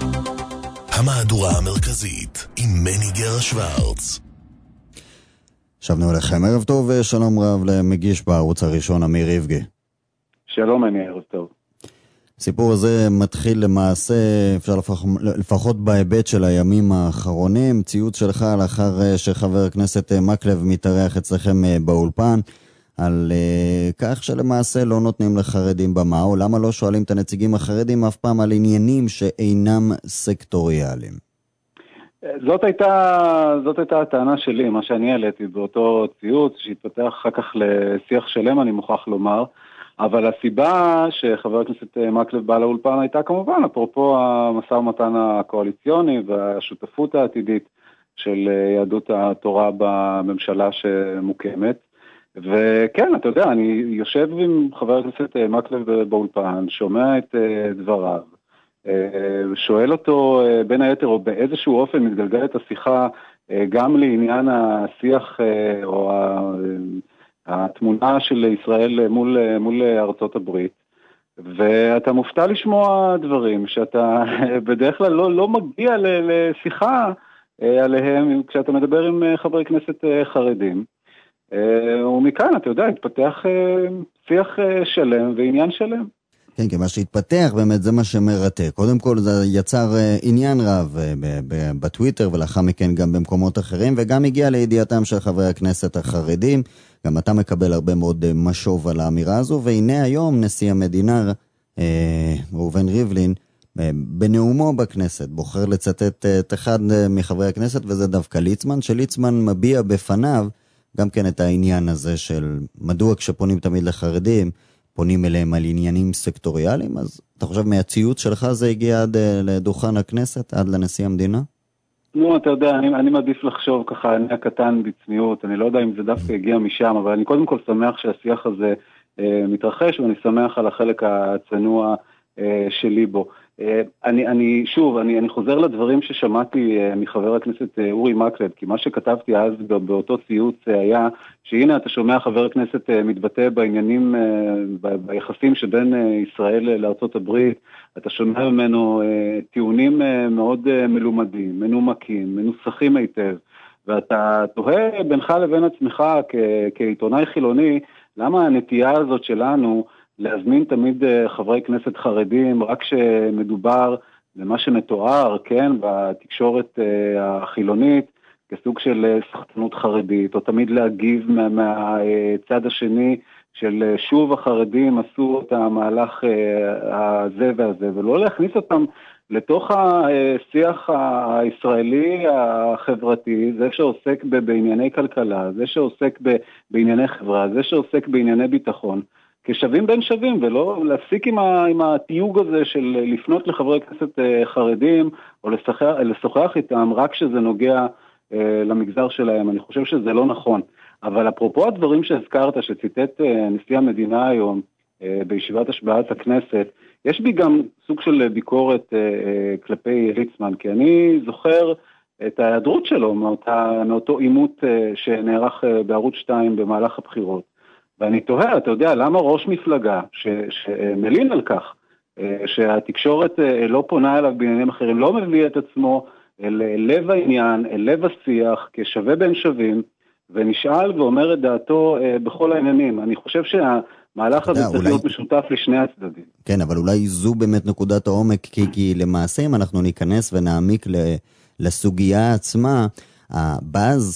המהדורה המרכזית עם מני גרה שוורץ. שבנו אליכם, ערב טוב ושלום רב למגיש בערוץ הראשון, אמיר ריבגי. שלום, אני ערב טוב. הסיפור הזה מתחיל למעשה, אפשר לפח, לפחות בהיבט של הימים האחרונים, ציוץ שלך לאחר שחבר הכנסת מקלב מתארח אצלכם באולפן, על uh, כך שלמעשה לא נותנים לחרדים במה, או למה לא שואלים את הנציגים החרדים אף פעם על עניינים שאינם סקטוריאליים. זאת הייתה, זאת הייתה הטענה שלי, מה שאני העליתי באותו ציוץ, שהתפתח אחר כך לשיח שלם, אני מוכרח לומר, אבל הסיבה שחבר הכנסת מקלב בא לאולפן הייתה כמובן, אפרופו המשא ומתן הקואליציוני והשותפות העתידית של יהדות התורה בממשלה שמוקמת, וכן, אתה יודע, אני יושב עם חבר הכנסת מקלב באולפן, שומע את דבריו, שואל אותו בין היתר או באיזשהו אופן מתגלגלת השיחה גם לעניין השיח או התמונה של ישראל מול, מול ארצות הברית, ואתה מופתע לשמוע דברים שאתה בדרך כלל לא, לא מגיע לשיחה עליהם כשאתה מדבר עם חברי כנסת חרדים, ומכאן אתה יודע התפתח שיח שלם ועניין שלם. כן, כי מה שהתפתח באמת זה מה שמרתק. קודם כל זה יצר עניין רב בטוויטר ולאחר מכן גם במקומות אחרים, וגם הגיע לידיעתם של חברי הכנסת החרדים. גם אתה מקבל הרבה מאוד משוב על האמירה הזו, והנה היום נשיא המדינה ראובן ריבלין בנאומו בכנסת בוחר לצטט את אחד מחברי הכנסת, וזה דווקא ליצמן, שליצמן מביע בפניו גם כן את העניין הזה של מדוע כשפונים תמיד לחרדים פונים אליהם על עניינים סקטוריאליים. אז אתה חושב מהציוץ שלך זה הגיע עד לדוכן הכנסת, עד לנשיא המדינה? נו, אתה יודע, אני, אני מעדיף לחשוב ככה, אני הקטן בצניעות, אני לא יודע אם זה דווקא הגיע משם, אבל אני קודם כל שמח שהשיח הזה אה, מתרחש, ואני שמח על החלק הצנוע אה, שלי בו. אה, אני, אני, שוב, אני, אני חוזר לדברים ששמעתי אה, מחבר הכנסת אה, אורי מקלב, כי מה שכתבתי אז באותו ציוץ אה, היה, שהנה אתה שומע חבר הכנסת אה, מתבטא בעניינים, אה, ב, ביחסים שבין אה, ישראל לארצות הברית, אתה שומע ממנו אה, טיעונים אה, מאוד אה, מלומדים, מנומקים, מנוסחים היטב, ואתה תוהה בינך לבין עצמך כ, כעיתונאי חילוני, למה הנטייה הזאת שלנו להזמין תמיד חברי כנסת חרדים רק שמדובר במה שמתואר, כן, בתקשורת החילונית, כסוג של סחטנות חרדית, או תמיד להגיב מה, מהצד השני של שוב החרדים עשו את המהלך הזה והזה, ולא להכניס אותם לתוך השיח הישראלי החברתי, זה שעוסק בענייני כלכלה, זה שעוסק בענייני חברה, זה שעוסק בענייני ביטחון, כשווים בין שווים, ולא להפסיק עם, ה, עם התיוג הזה של לפנות לחברי כנסת חרדים, או לשוחח, לשוחח איתם רק שזה נוגע אה, למגזר שלהם. אני חושב שזה לא נכון. אבל אפרופו הדברים שהזכרת, שציטט אה, נשיא המדינה היום, אה, בישיבת השבעת הכנסת, יש בי גם סוג של ביקורת אה, אה, כלפי ליצמן, כי אני זוכר את ההיעדרות שלו מאותה, מאותו עימות אה, שנערך אה, בערוץ שתיים במהלך הבחירות. ואני תוהה, אתה יודע, למה ראש מפלגה ש, שמלין על כך, שהתקשורת לא פונה אליו בעניינים אחרים, לא מביא את עצמו אל לב העניין, אל לב השיח, כשווה בין שווים, ונשאל ואומר את דעתו אה, בכל העניינים. אני חושב שהמהלך הזה צריך להיות משותף לשני הצדדים. כן, אבל אולי זו באמת נקודת העומק, כי, כי למעשה אם אנחנו ניכנס ונעמיק לסוגיה עצמה, הבאז,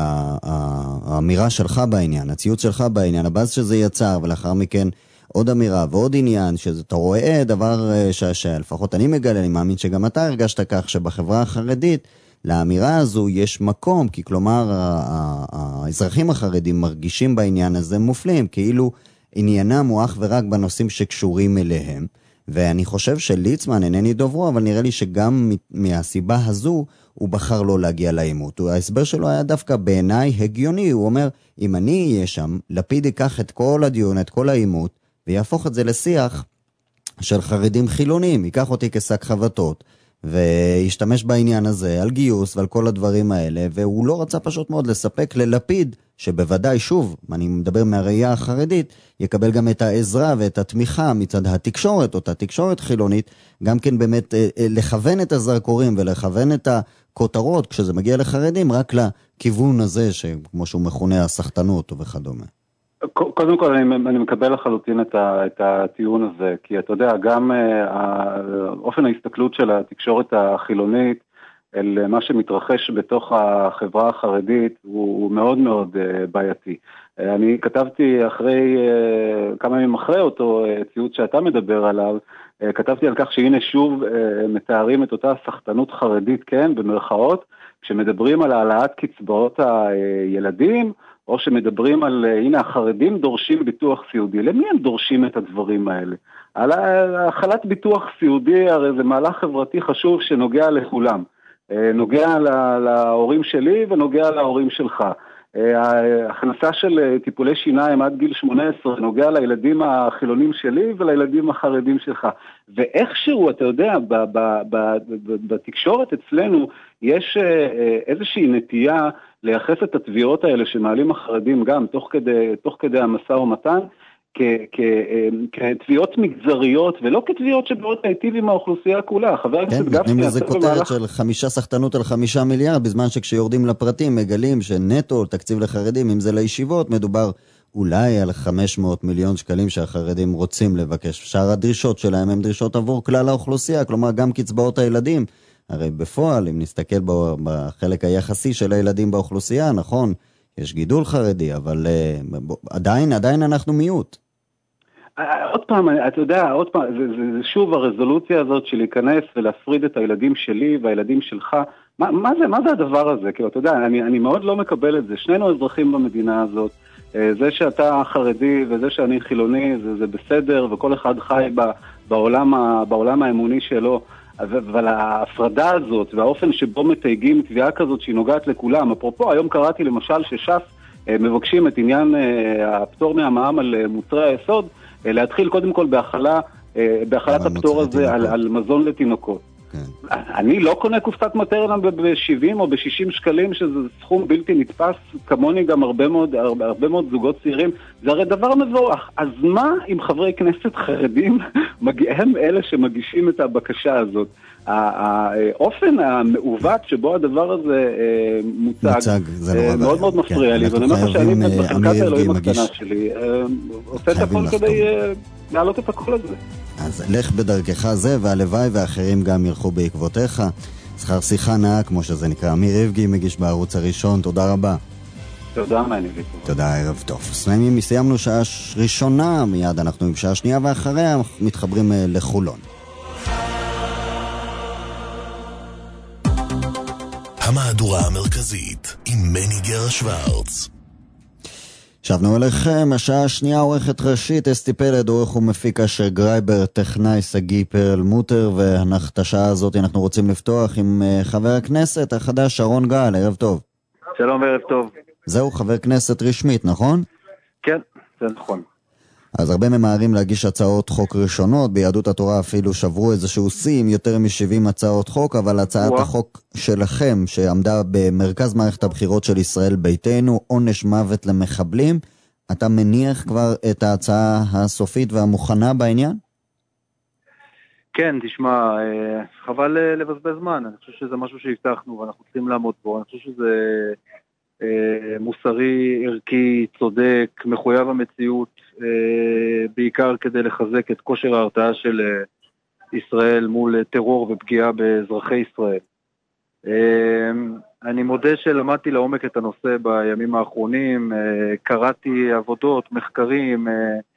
שהאמירה שלך בעניין, הציוץ שלך בעניין, הבאז שזה יצר, ולאחר מכן עוד אמירה ועוד עניין, שאתה רואה דבר שלפחות אני מגלה, אני מאמין שגם אתה הרגשת כך, שבחברה החרדית, לאמירה הזו יש מקום, כי כלומר האזרחים החרדים מרגישים בעניין הזה מופלים, כאילו עניינם הוא אך ורק בנושאים שקשורים אליהם, ואני חושב שליצמן אינני דוברו, אבל נראה לי שגם מהסיבה הזו הוא בחר לא להגיע לעימות. ההסבר שלו היה דווקא בעיניי הגיוני, הוא אומר, אם אני אהיה שם, לפיד ייקח את כל הדיון, את כל העימות, ויהפוך את זה לשיח של חרדים חילונים, ייקח אותי כשק חבטות, וישתמש בעניין הזה על גיוס ועל כל הדברים האלה, והוא לא רצה פשוט מאוד לספק ללפיד, שבוודאי שוב, אני מדבר מהראייה החרדית, יקבל גם את העזרה ואת התמיכה מצד התקשורת, אותה תקשורת חילונית, גם כן באמת לכוון את הזרקורים ולכוון את הכותרות, כשזה מגיע לחרדים, רק לכיוון הזה, שכמו שהוא מכונה הסחטנות וכדומה. קודם כל אני, אני מקבל לחלוטין את, ה, את הטיעון הזה, כי אתה יודע, גם אופן ההסתכלות של התקשורת החילונית אל מה שמתרחש בתוך החברה החרדית הוא, הוא מאוד מאוד בעייתי. אני כתבתי אחרי, כמה ימים אחרי אותו ציוץ שאתה מדבר עליו, כתבתי על כך שהנה שוב מתארים את אותה סחטנות חרדית, כן, במרכאות, כשמדברים על העלאת קצבאות הילדים, או שמדברים על, הנה החרדים דורשים ביטוח סיעודי. למי הם דורשים את הדברים האלה? על החלת ביטוח סיעודי, הרי זה מהלך חברתי חשוב שנוגע לכולם. נוגע להורים שלי ונוגע להורים שלך. ההכנסה של טיפולי שיניים עד גיל שמונה עשרה נוגע לילדים החילונים שלי ולילדים החרדים שלך. ואיכשהו, אתה יודע, בתקשורת אצלנו יש איזושהי נטייה לייחס את התביעות האלה שמעלים החרדים גם תוך כדי, תוך כדי המשא ומתן, כתביעות מגזריות, ולא כתביעות שבאות להיטיב עם האוכלוסייה כולה. חבר הכנסת גפני... נותנים לזה כותרת של חמישה סחטנות על חמישה מיליארד, בזמן שכשיורדים לפרטים מגלים שנטו תקציב לחרדים, אם זה לישיבות, מדובר אולי על חמש מאות מיליון שקלים שהחרדים רוצים לבקש. שאר הדרישות שלהם הם דרישות עבור כלל האוכלוסייה, כלומר גם קצבאות הילדים. הרי בפועל, אם נסתכל בחלק היחסי של הילדים באוכלוסייה, נכון, יש גידול חרדי, אבל עדיין, עדיין אנחנו מיעוט. עוד פעם, אתה יודע, עוד פעם, זה, זה, זה שוב הרזולוציה הזאת של להיכנס ולהפריד את הילדים שלי והילדים שלך. מה, מה זה, מה זה הדבר הזה? כאילו, אתה יודע, אני, אני מאוד לא מקבל את זה. שנינו אזרחים במדינה הזאת. זה שאתה חרדי וזה שאני חילוני, זה, זה בסדר, וכל אחד חי בעולם, בעולם האמוני שלו. אבל ההפרדה הזאת והאופן שבו מתייגים תביעה כזאת שהיא נוגעת לכולם. אפרופו, היום קראתי למשל שש"ס מבקשים את עניין הפטור מהמע"מ על מוצרי היסוד, להתחיל קודם כל בהחלה, בהחלת הפטור הזה על, על מזון לתינוקות. כן. אני לא קונה קופסת מטרנה ב-שבעים או ב-שישים שקלים, שזה סכום בלתי נתפס, כמוני גם הרבה מאוד, הרבה, הרבה מאוד זוגות צעירים. זה הרי דבר מבורך. אז מה אם חברי כנסת חרדים, הם אלה שמגישים את הבקשה הזאת? האופן המעוות שבו הדבר הזה מוצג, מוצג מאוד מאוד מפריע לי, ואני אומר לך שאני בחלקת האלוהים הקטנה שלי עושה את הכל כדי להעלות את הכל הזה. אז לך בדרכך זה, והלוואי ואחרים גם ילכו בעקבותיך. שכר שיחה נאה, כמו שזה נקרא. אמיר איבגי מגיש בערוץ הראשון, תודה רבה. תודה, מעניין. תודה, ערב טוב. סיימים, סיימנו שעה ראשונה, מיד אנחנו עם שעה שנייה, ואחריה מתחברים לחולון. המהדורה המרכזית עם מני גר שוורץ. שבנו אליכם, השעה השנייה עורכת ראשית, אסתי פלד, עורך ומפיק אשר גרייבר, טכנאי סגי פרל מוטר, ואנחנו השעה הזאת אנחנו רוצים לפתוח עם חבר הכנסת החדש שרון גל, ערב טוב. שלום וערב טוב. זהו חבר כנסת רשמית, נכון? כן, זה נכון. אז הרבה ממהרים להגיש הצעות חוק ראשונות, ביהדות התורה אפילו שברו איזשהו סי עם יותר מ-שבעים הצעות חוק, אבל הצעת ווא. החוק שלכם שעמדה במרכז מערכת הבחירות של ישראל ביתנו, עונש מוות למחבלים, אתה מניח כבר את ההצעה הסופית והמוכנה בעניין? כן, תשמע, חבל לבזבז זמן, אני חושב שזה משהו שהבטחנו ואנחנו צריכים לעמוד בו, אני חושב שזה מוסרי, ערכי, צודק, מחויב המציאות, בעיקר כדי לחזק את כושר ההרתעה של ישראל מול טרור ופגיעה באזרחי ישראל. אני מודה שלמדתי לעומק את הנושא בימים האחרונים, קראתי עבודות, מחקרים,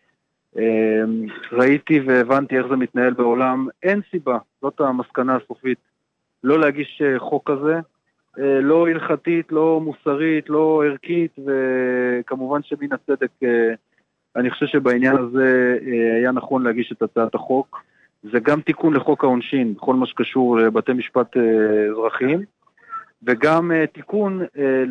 ראיתי והבנתי איך זה מתנהל בעולם. אין סיבה, זאת המסקנה הסופית, לא להגיש חוק כזה, לא הלכתית, לא מוסרית, לא ערכית, וכמובן שמן הצדק אני חושב שבעניין הזה היה נכון להגיש את הצעת החוק. זה גם תיקון לחוק העונשין בכל מה שקשור לבתי משפט אזרחיים, וגם תיקון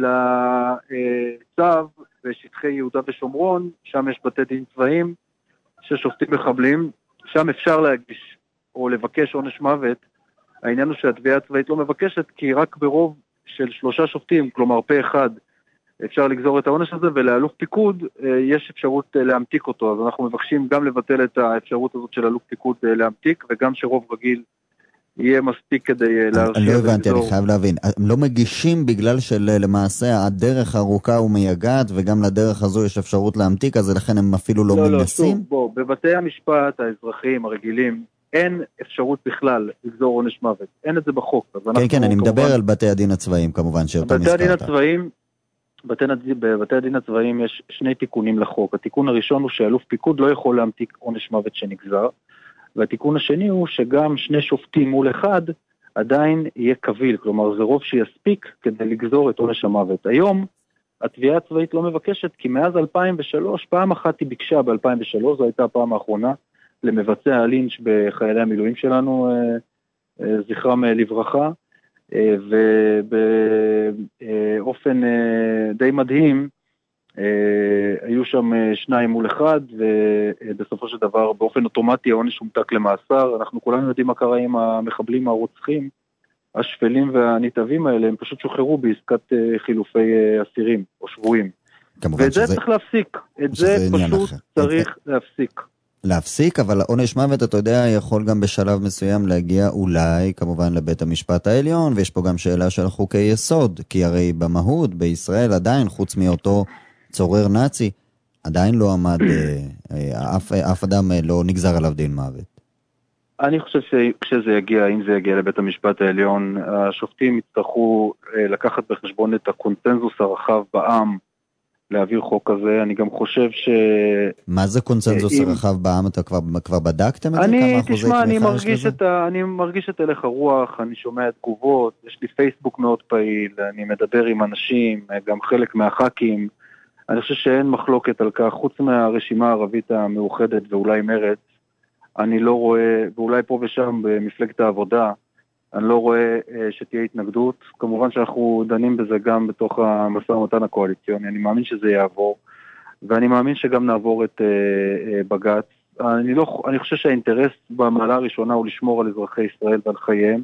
לצו בשטחי יהודה ושומרון, שם יש בתי דין צבאיים ששופטים מחבלים, שם אפשר להגיש או לבקש עונש מוות. העניין הוא שהתביעה הצבאית לא מבקשת, כי רק ברוב של שלושה שופטים, כלומר פה אחד, אפשר לגזור את העונש הזה, ולאלוף פיקוד יש אפשרות להמתיק אותו. אז אנחנו מבקשים גם לבטל את האפשרות הזאת של אלוף פיקוד להמתיק, וגם שרוב רגיל יהיה מספיק כדי להרשיע. לא הבנתי, אני חייב להבין. הם לא מגישים בגלל שלמעשה הדרך ארוכה ומייגעת, וגם לדרך הזו יש אפשרות להמתיק, אז לכן הם אפילו לא מנסים? לא, לא, שוב, בוא, בבתי המשפט האזרחיים הרגילים, אין אפשרות בכלל לגזור עונש מוות. אין את זה בחוק. כן, כן, אני מדבר על בתי הדין הצבאיים כמובן, שאותו בתי הדין הצבאיים, בבתי הדין הצבאיים יש שני תיקונים לחוק. התיקון הראשון הוא שאלוף פיקוד לא יכול להמתיק עונש מוות שנגזר, והתיקון השני הוא שגם שני שופטים מול אחד עדיין יהיה קביל, כלומר זה רוב שיספיק כדי לגזור את עונש המוות. היום התביעה הצבאית לא מבקשת, כי מאז אלפיים ושלוש, פעם אחת היא ביקשה ב-אלפיים ושלוש, זו הייתה הפעם האחרונה, למבצע הלינץ' בחיילי המילואים שלנו, זכרם לברכה, ובאופן די מדהים, היו שם שניים מול אחד, ובסופו של דבר באופן אוטומטי העונש הומתק למאסר. אנחנו כולנו יודעים מה קרה עם המחבלים הרוצחים, השפלים והניטבים האלה, הם פשוט שוחררו בעסקת חילופי אסירים או שבויים. ואת זה צריך להפסיק, את זה פשוט צריך להפסיק. להפסיק, אבל עונש מוות, אתה יודע, יכול גם בשלב מסוים להגיע אולי, כמובן, לבית המשפט העליון, ויש פה גם שאלה של חוקי יסוד, כי הרי במהות, בישראל עדיין, חוץ מאותו צורר נאצי, עדיין לא עמד, אף, אף אדם לא נגזר עליו דין מוות. אני חושב שכשזה יגיע, אם זה יגיע לבית המשפט העליון, השופטים יצטרכו לקחת בחשבון את הקונצנזוס הרחב בעם, להעביר חוק כזה. אני גם חושב ש... מה זה קונצנזוס הרחב בעם? אתה כבר, כבר בדקתם את זה? אני, תשמע, אני מרגיש, את ה, אני מרגיש את הלך הרוח, אני שומע תגובות, יש לי פייסבוק מאוד פעיל, אני מדבר עם אנשים, גם חלק מהח"כים. אני חושב שאין מחלוקת על כך, חוץ מהרשימה הערבית המאוחדת ואולי מרץ, אני לא רואה, ואולי פה ושם במפלגת העבודה, אני לא רואה שתהיה התנגדות. כמובן שאנחנו דנים בזה גם בתוך המשא ומתן הקואליציוני. אני מאמין שזה יעבור, ואני מאמין שגם נעבור את בג"ץ. אני לא, אני חושב שהאינטרס במעלה הראשונה הוא לשמור על אזרחי ישראל ועל חייהם,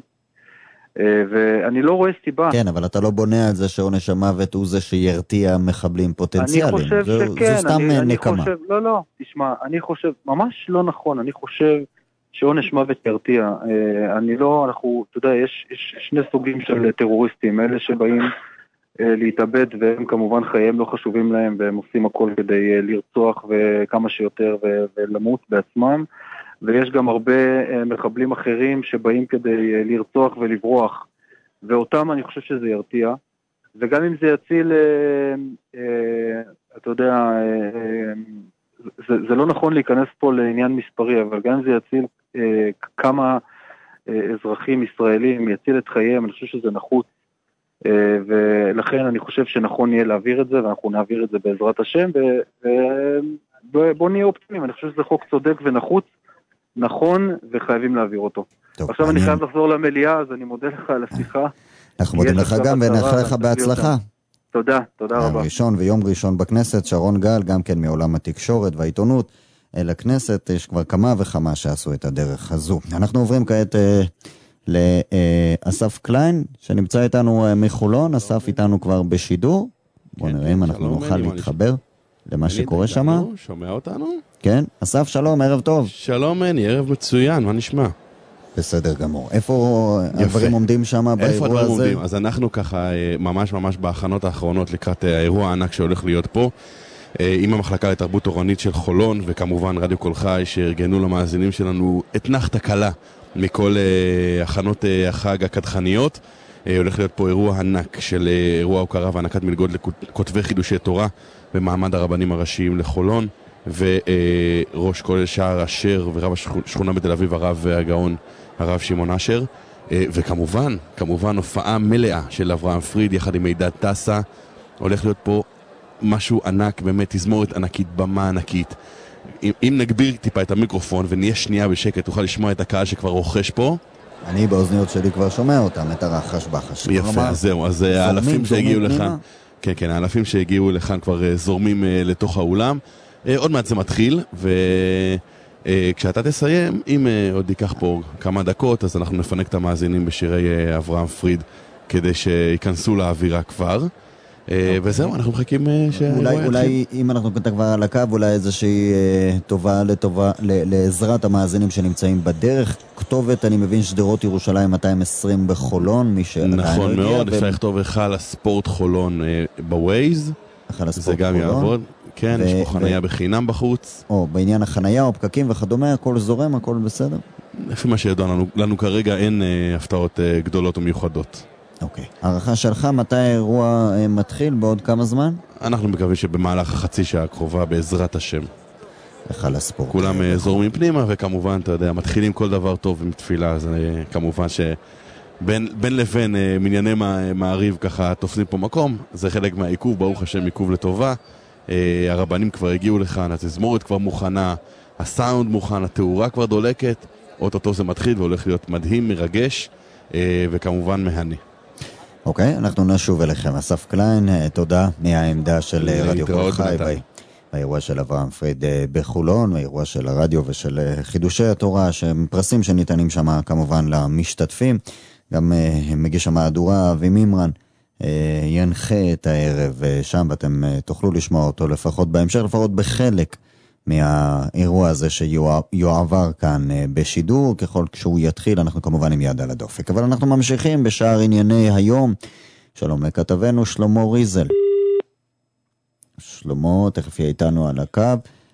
ואני לא רואה סיבה. כן, אבל אתה לא בונה על זה שעונש המוות הוא זה שירתיע מחבלים פוטנציאליים. אני חושב זו, שכן. זו סתם אני, נקמה. אני חושב, לא, לא, תשמע, אני חושב, ממש לא נכון, אני חושב שעונש מוות ירתיע. אני לא, אנחנו, אתה יודע, יש, יש שני סוגים של טרוריסטים, אלה שבאים להתאבד, והם כמובן חייהם לא חשובים להם, והם עושים הכל כדי לרצוח וכמה שיותר ולמות בעצמם, ויש גם הרבה מחבלים אחרים שבאים כדי לרצוח ולברוח, ואותם אני חושב שזה ירתיע, וגם אם זה יציל, אתה יודע, זה, זה לא נכון להיכנס פה לעניין מספרי, אבל גם אם זה יציל כמה אזרחים ישראלים, יציל את חייהם, אני חושב שזה נחוץ, ולכן אני חושב שנכון יהיה להעביר את זה, ואנחנו נעביר את זה בעזרת השם, ובוא נהיה אופטימיים, אני חושב שזה חוק צודק ונחוץ, נכון, וחייבים להעביר אותו. טוב, עכשיו אני חייב לחזור למליאה, אז אני מודה לך על השיחה. אנחנו מודים לך גם, ונאחל לך בהצלחה. תודה, תודה רבה. ראשון ויום ראשון בכנסת, שרון גל, גם כן מעולם התקשורת והעיתונות, לכנסת יש כבר כמה וכמה שעשו את הדרך הזו. אנחנו עוברים כעת לאסף קליין, שנמצא איתנו מחולון. אסף איתנו כבר בשידור. בוא נראה אם אנחנו נוכל להתחבר למה שקורה שם. שומע אותנו? כן, אסף שלום, ערב טוב. שלום מני, ערב מצוין, מה נשמע? בסדר גמור. איפה הדברים עומדים שם באירוע הזה? איפה הדברים עומדים? אז אנחנו ככה ממש ממש בהכנות האחרונות לקראת האירוע הענק שהולך להיות פה, עם המחלקה לתרבות תורנית של חולון, וכמובן רדיו כל חי שארגנו למאזינים שלנו אתנחתה קלה מכל הכנות החג הקדחניות. הולך להיות פה אירוע ענק של אירוע הוקרה והענקת מלגות לכותבי חידושי תורה במעמד הרבנים הראשיים לחולון, וראש כולל שער אשר ורב השכונה בתל אביב הרב הגאון הרב שמעון אשר, וכמובן, כמובן הופעה מלאה של אברהם פריד יחד עם מידע טסה. הולך להיות פה משהו ענק, באמת תזמורת ענקית, במה ענקית. אם, אם נגביר טיפה את המיקרופון ונהיה שנייה בשקט, תוכל לשמוע את הקהל שכבר רוכש פה. אני באוזניות שלי כבר שומע אותם, את הרחש בחש. יפה, אז זהו, אז האלפים שהגיעו לכאן, כן, כן, האלפים שהגיעו לכאן כבר זורמים לתוך האולם. עוד מעט זה מתחיל, וכשאתה תסיים, אם עוד ייקח פה כמה דקות, אז אנחנו נפנק את המאזינים בשירי אברהם פריד, כדי שיכנסו לאווירה כבר. וזהו, אנחנו מחכים שהאירוע יתחיל. אולי אם אנחנו כבר על הקו, אולי איזושהי טובה לעזרת המאזינים שנמצאים בדרך. כתובת, אני מבין, שדרות ירושלים מאתיים ועשרים בחולון, מי שעדיין נכון מאוד, אפשר לכתוב היכל הספורט חולון בווייז, זה גם יעבוד. כן, יש פה חנייה בחינם בחוץ. או בעניין החנייה או פקקים וכדומה, הכל זורם, הכל בסדר? לפי מה שידוע לנו, לנו כרגע אין הפתעות גדולות ומיוחדות. אוקיי. הערכה שלך, מתי האירוע מתחיל? בעוד כמה זמן? אנחנו מקווים שבמהלך החצי שעה הקרובה, בעזרת השם. היכל הספורט. כולם זורמים פנימה, וכמובן, אתה יודע, מתחילים כל דבר טוב עם תפילה, אז כמובן שבין בין לבין מנייני מעריב ככה תופסים פה מקום, זה חלק מהעיכוב, ברוך השם עיכוב לטובה. הרבנים כבר הגיעו לכאן, התזמורת כבר מוכנה, הסאונד מוכן, התאורה כבר דולקת, אוטוטו זה מתחיל והולך להיות מדהים, מרגש, וכמובן מהנה. אוקיי, אנחנו נשוב אליכם. אסף קליין, תודה מהעמדה של רדיו כל חי באירוע של אברהם פריד בחולון, האירוע של הרדיו ושל חידושי התורה, שהם פרסים שניתנים שם כמובן למשתתפים. גם מגיש המהדורה אבי מימרן ינחה את הערב שם, ואתם תוכלו לשמוע אותו לפחות בהמשך, לפחות בחלק מהאירוע הזה שיועבר כאן בשידור. ככל שהוא יתחיל, אנחנו כמובן עם יד על הדופק. אבל אנחנו ממשיכים בשאר ענייני היום. שלום לכתבנו שלמה ריזל. שלמה, תכף יהיה איתנו על הקו.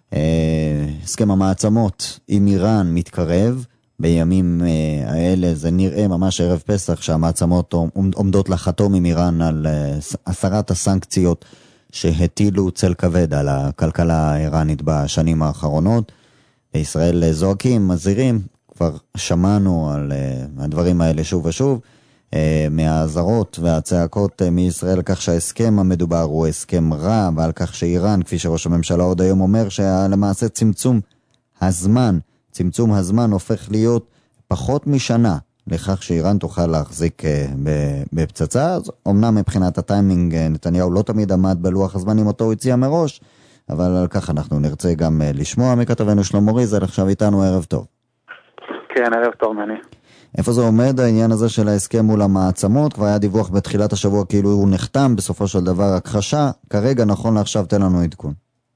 הסכם המעצמות עם איראן מתקרב. בימים האלה זה נראה ממש ערב פסח שהמעצמות עומדות לחתום עם איראן על הסרת הסנקציות שהטילו צל כבד על הכלכלה האיראנית בשנים האחרונות. בישראל זועקים, מזהירים, כבר שמענו על הדברים האלה שוב ושוב, מהעזרות והצעקות מישראל כך שההסכם המדובר הוא הסכם רע, ועל כך שאיראן, כפי שראש הממשלה עוד היום אומר, שלמעשה צמצום הזמן, צמצום הזמן הופך להיות פחות משנה לכך שאיראן תוכל להחזיק בפצצה. אז אומנם מבחינת הטיימינג נתניהו לא תמיד עמד בלוח הזמנים אותו הוא הציע מראש, אבל על כך אנחנו נרצה גם לשמוע מכתבנו שלמה ריזל. עכשיו איתנו, ערב טוב. כן, ערב טוב מני. איפה זה עומד העניין הזה של ההסכם מול המעצמות? כבר היה דיווח בתחילת השבוע כאילו הוא נחתם, בסופו של דבר הכחשה. כרגע נכון לעכשיו תן לנו עדכון.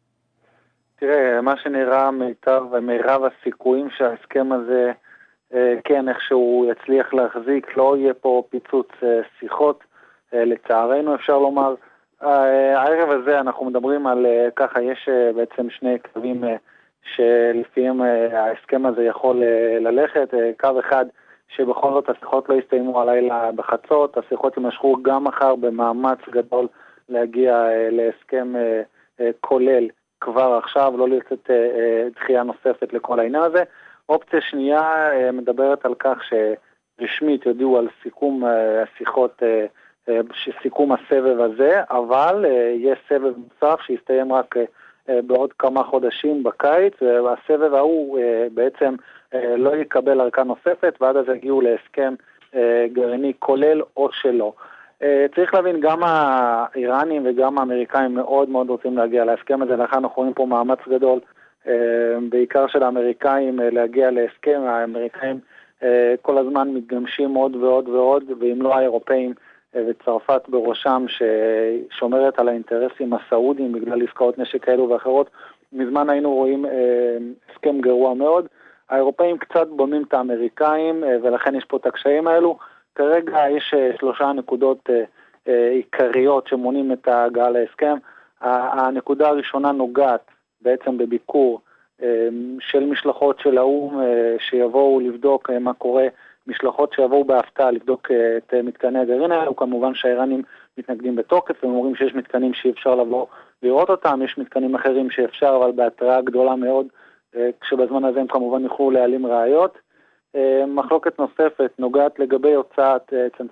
תראה, מה שנראה מיטב ומירב הסיכויים שההסכם הזה כן איכשהו יצליח להחזיק, לא יהיה פה פיצוץ שיחות, לצערנו אפשר לומר. הערב הזה אנחנו מדברים על ככה, יש בעצם שני קווים שלפיהם ההסכם הזה יכול ללכת. קו אחד שבכל זאת השיחות לא יסתיימו הלילה בחצות, השיחות יימשכו גם מחר במאמץ גדול להגיע להסכם כולל כבר עכשיו, לא לצאת דחייה נוספת לכל העניין הזה. אופציה שנייה מדברת על כך שרשמית יודעו על סיכום השיחות, סיכום הסבב הזה, אבל יש סבב נוסף שיסתיים רק בעוד כמה חודשים בקיץ, והסבב ההוא בעצם לא יקבל ארכה נוספת, ועד אז יגיעו להסכם גרעיני כולל או שלא. צריך להבין, גם האיראנים וגם האמריקאים מאוד מאוד רוצים להגיע להסכם הזה, לכן אנחנו רואים פה מאמץ גדול, בעיקר של האמריקאים להגיע להסכם. האמריקאים כל הזמן מתגמשים עוד ועוד ועוד, ואם לא האירופאים וצרפת בראשם ששומרת על האינטרסים הסעודיים בגלל עסקאות נשק כאלו ואחרות, מזמן היינו רואים הסכם גרוע מאוד. האירופאים קצת בונים את האמריקאים, ולכן יש פה את הקשיים האלו. כרגע יש שלושה נקודות עיקריות שמונים את ההגעה להסכם. הנקודה הראשונה נוגעת בעצם בביקור של משלחות של האום שיבואו לבדוק מה קורה, משלחות שיבואו בהפתעה לבדוק את מתקני הגרעין האלו. כמובן שהאיראנים מתנגדים בתוקף, הם אומרים שיש מתקנים שאי אפשר לבוא לראות אותם, יש מתקנים אחרים שאפשר, אבל בהתראה גדולה מאוד, כשבזמן הזה הם כמובן יוכלו להעלים ראיות. מחלוקת נוספת נוגעת לגבי הוצאת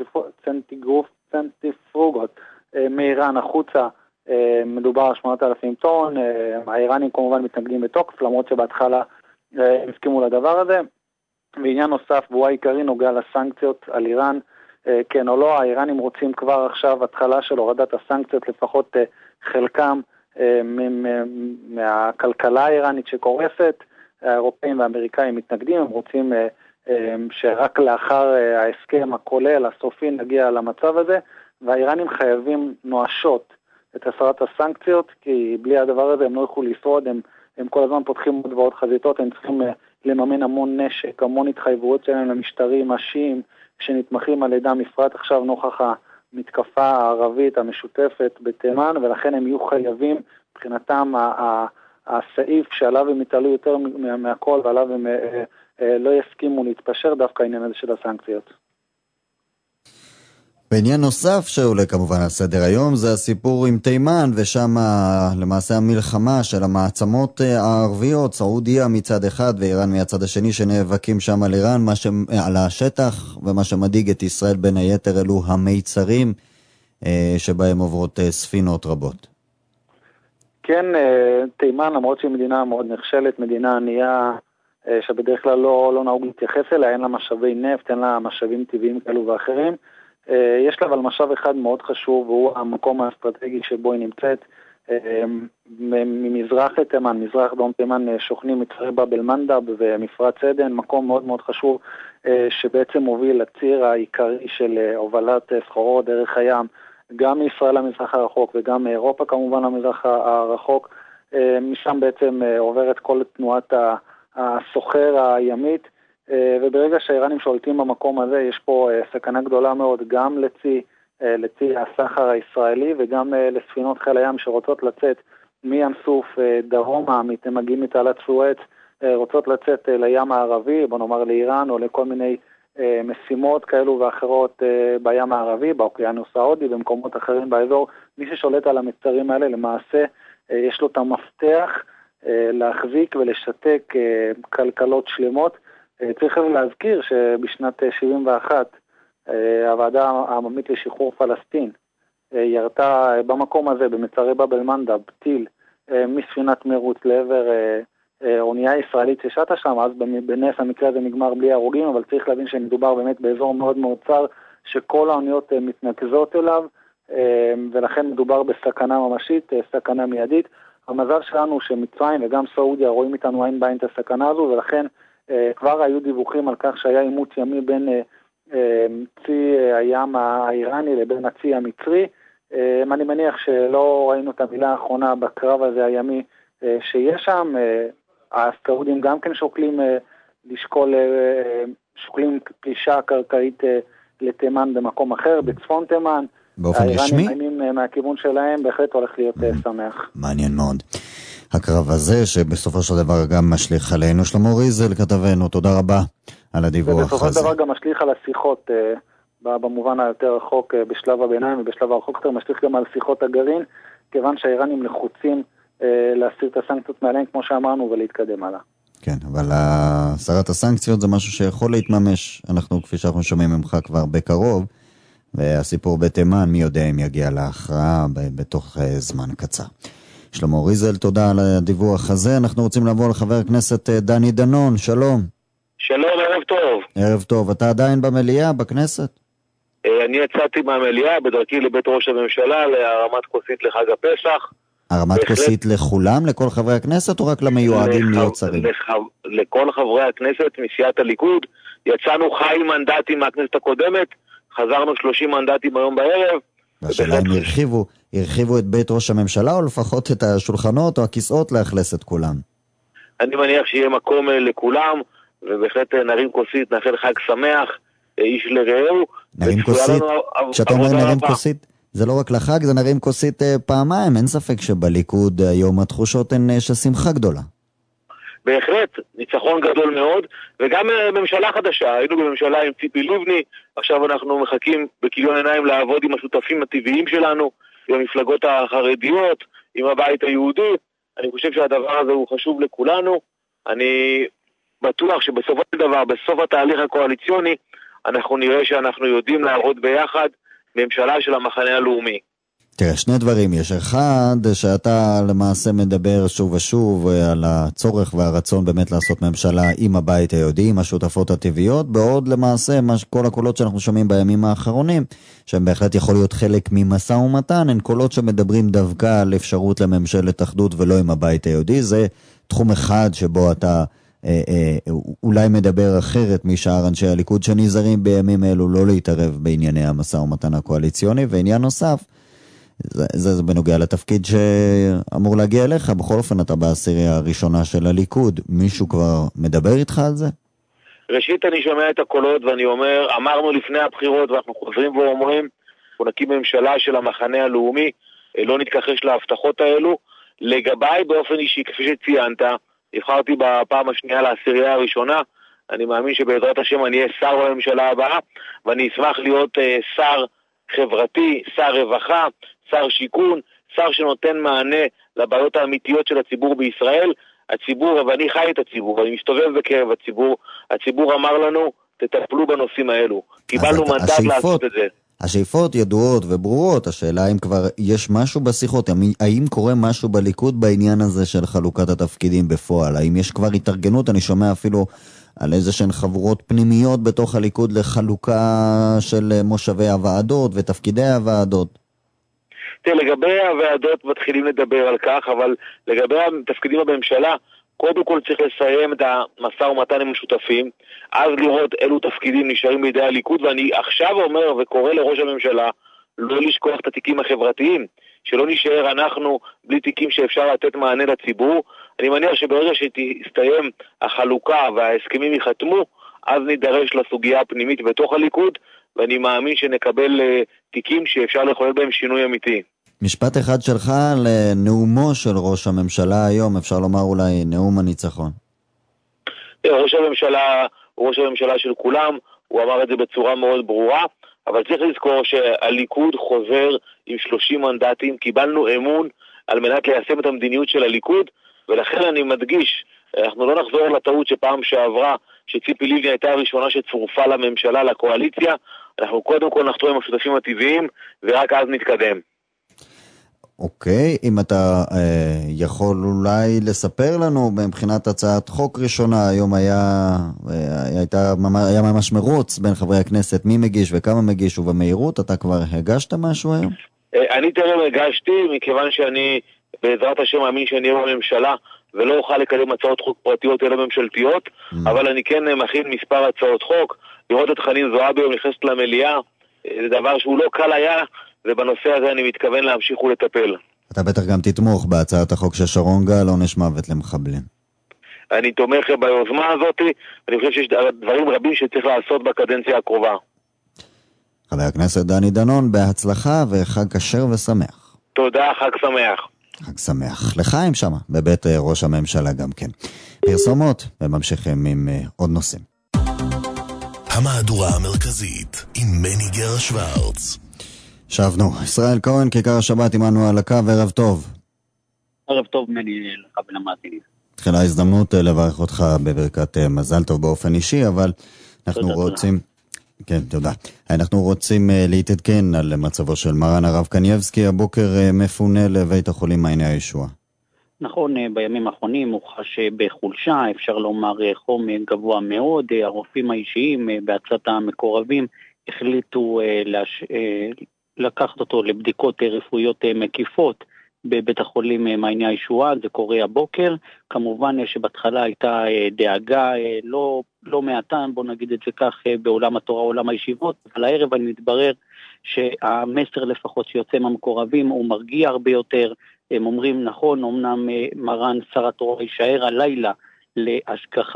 צנטריפוגות מאיראן החוצה, מדובר על שמונת אלפים טון, האיראנים כמובן מתנגדים בתוקף, למרות שבהתחלה הם הסכימו לדבר הזה. בעניין נוסף, והוא העיקרי, נוגע לסנקציות על איראן, כן או לא, האיראנים רוצים כבר עכשיו התחלה של הורדת הסנקציות, לפחות חלקם מהכלכלה האיראנית שקורסת. האירופאים והאמריקאים מתנגדים, הם רוצים שרק לאחר ההסכם הכולל, הסופי, נגיע למצב הזה, והאיראנים חייבים נואשות את הסרת הסנקציות, כי בלי הדבר הזה הם לא יכולו לשרוד, הם, הם כל הזמן פותחים עוד ועוד חזיתות, הם צריכים לממן המון נשק, המון התחייבויות שלהם למשטרים השיעים, שנתמכים על ידם בפרט עכשיו נוכח המתקפה הערבית המשותפת בתימן, ולכן הם יהיו חייבים, מבחינתם הסעיף שעליו הם יתעלו יותר מהכל, ועליו הם לא יסכימו להתפשר, דווקא העניין הזה של הסנקציות. בעניין נוסף שעולה כמובן על סדר היום זה הסיפור עם תימן, ושם למעשה המלחמה של המעצמות הערביות, סעודיה מצד אחד ואיראן מצד השני, שנאבקים שם על איראן, מה ש... על השטח, ומה שמדאיג את ישראל בין היתר אלו המיצרים שבהם עוברות ספינות רבות. כן, תימן, למרות שהיא מדינה מאוד נחשלת, מדינה ענייה שבדרך כלל לא, לא נהוג להתייחס אליה, אין לה משאבי נפט, אין לה משאבים טבעיים כאלו ואחרים. יש לה אבל משאב אחד מאוד חשוב, והוא המקום האסטרטגי שבו היא נמצאת, ממזרח לתימן, מזרח דרום תימן, שוכנים מצרי באב אל-מנדב ומפרץ עדן, מקום מאוד מאוד חשוב שבעצם מוביל לציר העיקרי של הובלת סחורות דרך הים, גם מישראל למזרח הרחוק וגם מאירופה כמובן למזרח הרחוק. משם בעצם עוברת כל תנועת הסוחר הימית, וברגע שהאיראנים שולטים במקום הזה, יש פה סכנה גדולה מאוד גם לצי, לצי הסחר הישראלי, וגם לספינות חיל הים שרוצות לצאת מים סוף דרומה, מגיעים מתעלת סואץ, רוצות לצאת לים הערבי, בוא נאמר לאיראן, או לכל מיני משימות כאלו ואחרות בים הערבי, באוקיינוס ההודי, במקומות אחרים באזור. מי ששולט על המצרים האלה למעשה יש לו את המפתח להחזיק ולשתק כלכלות שלמות. צריך להזכיר שבשנת שבעים ואחת הוועדה העממית לשחרור פלסטין ירתה במקום הזה במצרי באב אל-מנדב טיל מספינת מרוץ לעבר אונייה ישראלית ששטה שם, אז בנס המקרה הזה נגמר בלי הרוגים, אבל צריך להבין שמדובר באמת באזור מאוד מאוד צר שכל האוניות מתנקזות אליו, ולכן מדובר בסכנה ממשית, סכנה מיידית. המזל שלנו שמצרים וגם סעודיה רואים איתנו עין בעין את הסכנה הזו, ולכן כבר היו דיווחים על כך שהיה עימות ימי בין צי הים האיראני לבין הצי המצרי. אני מניח שלא ראינו את המילה האחרונה בקרב הזה הימי שיש שם. הסעודים גם כן שוקלים לשקול, שוקלים פלישה קרקעית לתימן במקום אחר, בצפון תימן. באופן רשמי? האיראנים מהכיוון שלהם בהחלט הולך להיות שמח. מעניין מאוד. הקרב הזה שבסופו של דבר גם משליך עלינו. שלמה ריזל כתבנו, תודה רבה על הדיווח הזה. ובסופו של דבר גם משליך על השיחות במובן היותר רחוק בשלב הביניים, ובשלב הרחוק יותר משליך גם על שיחות הגרעין, כיוון שהאיראנים לחוצים להסיר את הסנקציות מעליהם כמו שאמרנו ולהתקדם הלאה. כן, אבל הסרת הסנקציות זה משהו שיכול להתממש, אנחנו כפי שאנחנו שומעים ממך כבר בקרוב, והסיפור בתימן מי יודע אם יגיע להכרעה בתוך זמן קצר. שלמה ריזל, תודה על הדיווח הזה. אנחנו רוצים לעבור לחבר הכנסת דני דנון, שלום. שלום, ערב טוב. ערב טוב, אתה עדיין במליאה, בכנסת? אני יצאתי מהמליאה בדרכי לבית ראש הממשלה להרמת כוסית לחג הפסח. הרמת כוסית לכולם, לכל חברי הכנסת, או רק למיועדים להיות שרים? לכל חברי הכנסת מסיעת הליכוד. יצאנו חי מנדטים מהכנסת הקודמת, חזרנו שלושים מנדטים היום בערב. והשאלה אם הרחיבו, הרחיבו את בית ראש הממשלה, או לפחות את השולחנות או הכיסאות לאכלס את כולם? אני מניח שיהיה מקום לכולם. ובהחלט נרים כוסית, נאחל חג שמח, איש לרעהו. נרים כוסית, כשאתה אומר נרים כוסית, זה לא רק לחג, זה נרים כוסית פעמיים, אין ספק שבליכוד היום התחושות הן של שמחה גדולה. בהחלט, ניצחון גדול מאוד, וגם ממשלה חדשה, היינו בממשלה עם ציפי לבני, עכשיו אנחנו מחכים בכיליון עיניים לעבוד עם השותפים הטבעיים שלנו, עם המפלגות החרדיות, עם הבית היהודי. אני חושב שהדבר הזה הוא חשוב לכולנו. אני בטוח שבסופו של דבר, בסוף התהליך הקואליציוני, אנחנו נראה שאנחנו יודעים לעבוד ביחד ממשלה של המחנה הלאומי. תראה, שני דברים יש. אחד, שאתה למעשה מדבר שוב ושוב על הצורך והרצון באמת לעשות ממשלה עם הבית היהודי, עם השותפות הטבעיות, בעוד למעשה כל הקולות שאנחנו שומעים בימים האחרונים, שהם בהחלט יכול להיות חלק ממסע ומתן, הן קולות שמדברים דווקא על אפשרות לממשלת אחדות ולא עם הבית היהודי. זה תחום אחד שבו אתה אה, אה, אולי מדבר אחרת משאר אנשי הליכוד שנזהרים בימים אלו לא להתערב בענייני המסע ומתן הקואליציוני. ועניין נוסף, זה, זה, זה בנוגע לתפקיד שאמור להגיע אליך. בכל אופן אתה בעשירייה הראשונה של הליכוד, מישהו כבר מדבר איתך על זה? ראשית אני שומע את הקולות ואני אומר, אמרנו לפני הבחירות ואנחנו חוזרים ואומרים, אנחנו נקים ממשלה של המחנה הלאומי, לא נתכחש להבטחות האלו. לגביי באופן אישי, כפי שציינת, נבחרתי בפעם השנייה לעשירייה הראשונה, אני מאמין שבעזרת השם אני אהיה שר בממשלה הבאה, ואני אשמח להיות uh, שר חברתי, שר רווחה, שר שיכון, שר שנותן מענה לבעיות האמיתיות של הציבור בישראל. הציבור, ואני חי את הציבור, אני מסתובב בקרב הציבור, הציבור אמר לנו, תטפלו בנושאים האלו. קיבלנו מנדט לעשות את זה. השאיפות ידועות וברורות, השאלה אם כבר יש משהו בשיחות, האם קורה משהו בליכוד בעניין הזה של חלוקת התפקידים בפועל? האם יש כבר התארגנות? אני שומע אפילו על איזה שהן חברות פנימיות בתוך הליכוד לחלוקה של מושבי הוועדות ותפקידי הוועדות. תראה, לגבי הוועדות מתחילים לדבר על כך, אבל לגבי התפקידים בממשלה, קודם כל צריך לסיים את המשא ומתן עם השותפים, אז לראות אילו תפקידים נשארים בידי הליכוד, ואני עכשיו אומר וקורא לראש הממשלה לא לשכוח את התיקים החברתיים, שלא נשאר אנחנו בלי תיקים שאפשר לתת מענה לציבור. אני מניח שברגע שתסתיים החלוקה וההסכמים ייחתמו, אז נידרש לסוגיה הפנימית בתוך הליכוד, ואני מאמין שנקבל תיקים שאפשר לחולל בהם שינוי אמיתי. משפט אחד שלך לנאומו של ראש הממשלה היום, אפשר לומר אולי נאום הניצחון. ראש הממשלה הוא ראש הממשלה של כולם, הוא אמר את זה בצורה מאוד ברורה, אבל צריך לזכור שהליכוד חוזר עם שלושים מנדטים, קיבלנו אמון על מנת ליישם את המדיניות של הליכוד, ולכן אני מדגיש, אנחנו לא נחזור לטעות שפעם שעברה, שציפי לבני הייתה הראשונה שצורפה לממשלה, לקואליציה, אנחנו קודם כל נחתור עם השותפים הטבעיים, ורק אז נתקדם. אוקיי, אם אתה אה, יכול אולי לספר לנו מבחינת הצעת חוק ראשונה, היום היה, אה, הייתה, היה ממש מרוץ בין חברי הכנסת, מי מגיש וכמה מגיש ובמהירות, אתה כבר הגשת משהו היום? אה, אני טרם הגשתי, מכיוון שאני בעזרת השם מאמין שאני אהיה בממשלה, ולא אוכל לקדם הצעות חוק פרטיות אלא ממשלתיות, mm. אבל אני כן מכין מספר הצעות חוק, לראות את חנין זועבי נכנסת למליאה, זה דבר שהוא לא קל היה, ובנושא הזה אני מתכוון להמשיך ולטפל. אתה בטח גם תתמוך בהצעת החוק של שרון גל, עונש מוות למחבלים. אני תומך ביוזמה הזאת, אני חושב שיש דברים רבים שצריך לעשות בקדנציה הקרובה. חבר הכנסת דני דנון, בהצלחה וחג כשר ושמח. תודה, חג שמח. חג שמח. לחיים שמה, בבית ראש הממשלה גם כן. פרסומות, וממשיכים עם עוד נושאים. המהדורה המרכזית עם מני גר שוורץ. שבנו, ישראל כהן, כיכר השבת עמנו על הקו, ערב טוב. ערב טוב מני לך ולמאזינים. תחילה הזדמנות לברך אותך בברכת מזל טוב באופן אישי, אבל אנחנו תודה, רוצים... תודה. כן, תודה. אנחנו רוצים להתעדכן על מצבו של מרן הרב קניבסקי, הבוקר מפונה לבית החולים מעייני הישועה. נכון, בימים האחרונים הוא חש בחולשה, אפשר לומר חום גבוה מאוד, הרופאים האישיים בעצת המקורבים החליטו לש... לקחת אותו לבדיקות רפואיות מקיפות בבית החולים מעייני הישועה, זה קורה הבוקר, כמובן שבהתחלה הייתה דאגה לא, לא מעטה, בוא נגיד את זה כך, בעולם התורה, עולם הישיבות, אבל הערב אני מתברר שהמסר לפחות שיוצא מהמקורבים הוא מרגיע הרבה יותר, הם אומרים נכון, אמנם מרן שר התורה יישאר הלילה להשגחה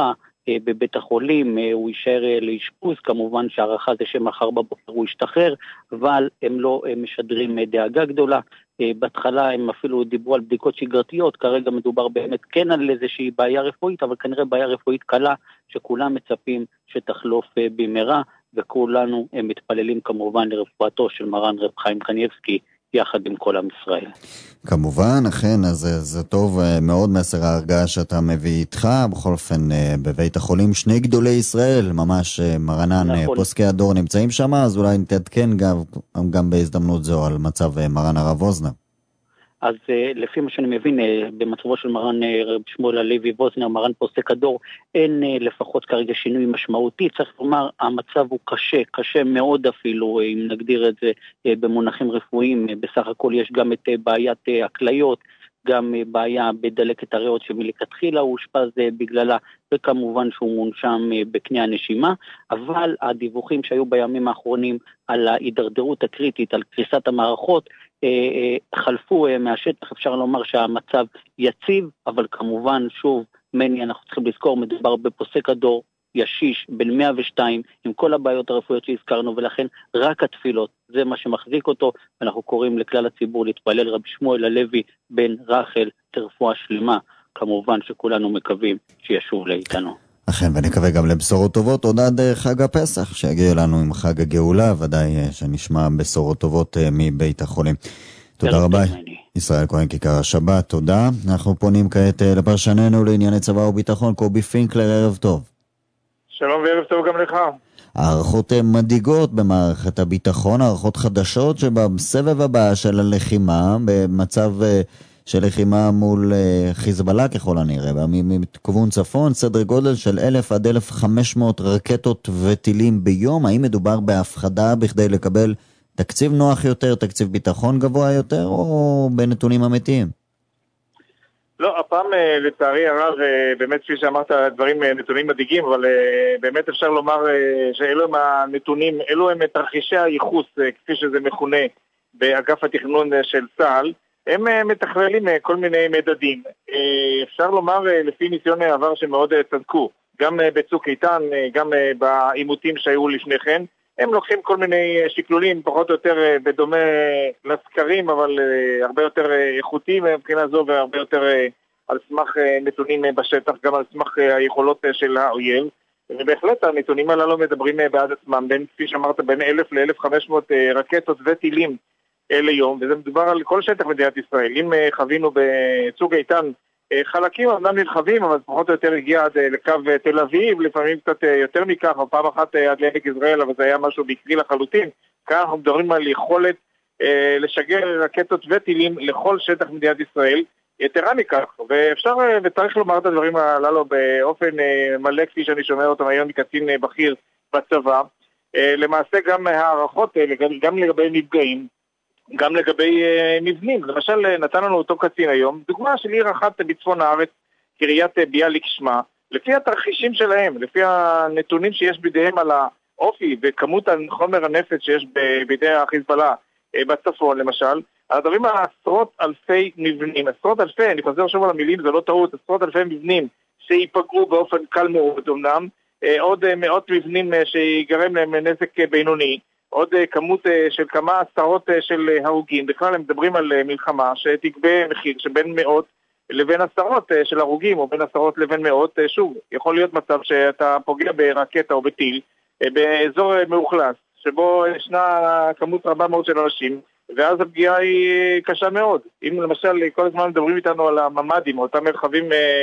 בבית החולים, הוא יישאר לאשפוז, כמובן שהערכה זה שמחר בבוקר הוא ישתחרר, אבל הם לא משדרים דאגה גדולה. בהתחלה הם אפילו דיברו על בדיקות שגרתיות, כרגע מדובר באמת כן על איזושהי בעיה רפואית, אבל כנראה בעיה רפואית קלה, שכולם מצפים שתחלוף במהרה, וכולנו מתפללים כמובן לרפואתו של מרן רב חיים קניבסקי, יחד עם כל עם ישראל. כמובן, אכן, אז זה, זה טוב מאוד מסר ההרגעה שאתה מביא איתך, בכל אופן בבית החולים שני גדולי ישראל, ממש מרנן נכון. פוסקי הדור נמצאים שם, אז אולי נתעדכן גם, גם בהזדמנות זו על מצב מרן הרב ווזנר. אז לפי מה שאני מבין, במצבו של מרן רב שמואל הלוי ווזנר, מרן פוסק הדור, אין לפחות כרגע שינוי משמעותי. צריך לומר, המצב הוא קשה, קשה מאוד אפילו, אם נגדיר את זה במונחים רפואיים. בסך הכל יש גם את בעיית הכליות, גם בעיה בדלקת הריאות שמלכתחילה הוא אושפז בגללה, וכמובן שהוא מונשם בקנה הנשימה, אבל הדיווחים שהיו בימים האחרונים על ההידרדרות הקריטית, על קריסת המערכות, חלפו מהשטח. אפשר לומר שהמצב יציב, אבל כמובן שוב, מני, אנחנו צריכים לזכור, מדובר בפוסק הדור ישיש בין מאה ושתיים, עם כל הבעיות הרפואיות שהזכרנו, ולכן רק התפילות, זה מה שמחזיק אותו, ואנחנו קוראים לכלל הציבור להתפלל רבי שמואל הלוי בן רחל, תרפואה שלמה, כמובן שכולנו מקווים שישוב לאיתנו. אכן, ונקווה גם לבשורות טובות, עוד עד חג הפסח, שיגיע לנו עם חג הגאולה, ודאי שנשמע בשורות טובות מבית החולים. תודה רבה. ישראל כהן כיכר השבת, תודה. אנחנו פונים כעת לפרשננו לענייני צבא וביטחון, קובי פינקלר, ערב טוב. שלום וערב טוב גם לך. הערכות מדאיגות במערכת הביטחון, הערכות חדשות שבסבב הבא של הלחימה, במצב של לחימה מול חיזבאללה ככל הנראה, מכיוון צפון, סדר גודל של אלף עד אלף וחמש מאות רקטות וטילים ביום. האם מדובר בהפחדה בכדי לקבל תקציב נוח יותר, תקציב ביטחון גבוה יותר, או בנתונים אמיתיים? לא, הפעם לצערי הרב, באמת כפי שאמרת, דברים נתונים מדאיגים, אבל באמת אפשר לומר שאלו הם הנתונים, אלו הם תרחישי הייחוס, כפי שזה מכונה באגף התכנון של צה"ל, הם מתכללים כל מיני מדדים. אפשר לומר לפי ניסיון העבר שמאוד צדקו, גם בצוק איתן, גם בעימותים שהיו לפני כן, הם לוקחים כל מיני שקלולים, פחות או יותר בדומה לסקרים, אבל הרבה יותר איכותיים מבחינה זו, והרבה יותר על סמך נתונים בשטח, גם על סמך היכולות של האויב. ובהחלט הנתונים הללו מדברים בעד עצמם, בין, כפי שאמרת, בין אלף ל-אלף וחמש מאות רקטות וטילים ליום, וזה מדובר על כל שטח מדינת ישראל. אם חווינו בצוק איתן חלקים אמנם נרחבים, אבל פחות או יותר הגיע עד לקו תל אביב, לפעמים קצת יותר מכך, או פעם אחת עד לעמק יזרעאל, אבל זה היה משהו בקרי לחלוטין. כאן אנחנו מדברים על יכולת אה, לשגר רקטות וטילים לכל שטח מדינת ישראל, יתרה מכך, ואפשר וצריך לומר את הדברים הללו באופן אה, מלא, כפי שאני שומע אותם היום מקצין אה, בכיר בצבא. אה, למעשה גם הערכות, אה, גם לגבי נפגעים, גם לגבי uh, מבנים. למשל, נתן לנו אותו קצין היום, דוגמה של עיר אחת בצפון הארץ, קריית ביאליק שמה, לפי התרחישים שלהם, לפי הנתונים שיש בידיהם על האופי וכמות חומר הנפץ שיש ב- בידי החיזבאללה uh, בצפון, למשל, הדברים על עשרות אלפי מבנים, עשרות אלפי, אני חוזר שוב על המילים, זה לא טעות, עשרות אלפי מבנים שיפגעו באופן קל מאוד, אמנם, uh, עוד uh, מאות מבנים uh, שיגרם להם נזק uh, בינוני, עוד כמות של כמה עשרות של הרוגים. בכלל הם מדברים על מלחמה שתגבה מחיר שבין מאות לבין עשרות של הרוגים, או בין עשרות לבין מאות. שוב, יכול להיות מצב שאתה פוגע ברקטה או בטיל באזור מאוכלס, שבו ישנה כמות רבה מאוד של אנשים, ואז הפגיעה היא קשה מאוד. אם למשל כל הזמן מדברים איתנו על הממדים, או אותם מרחבים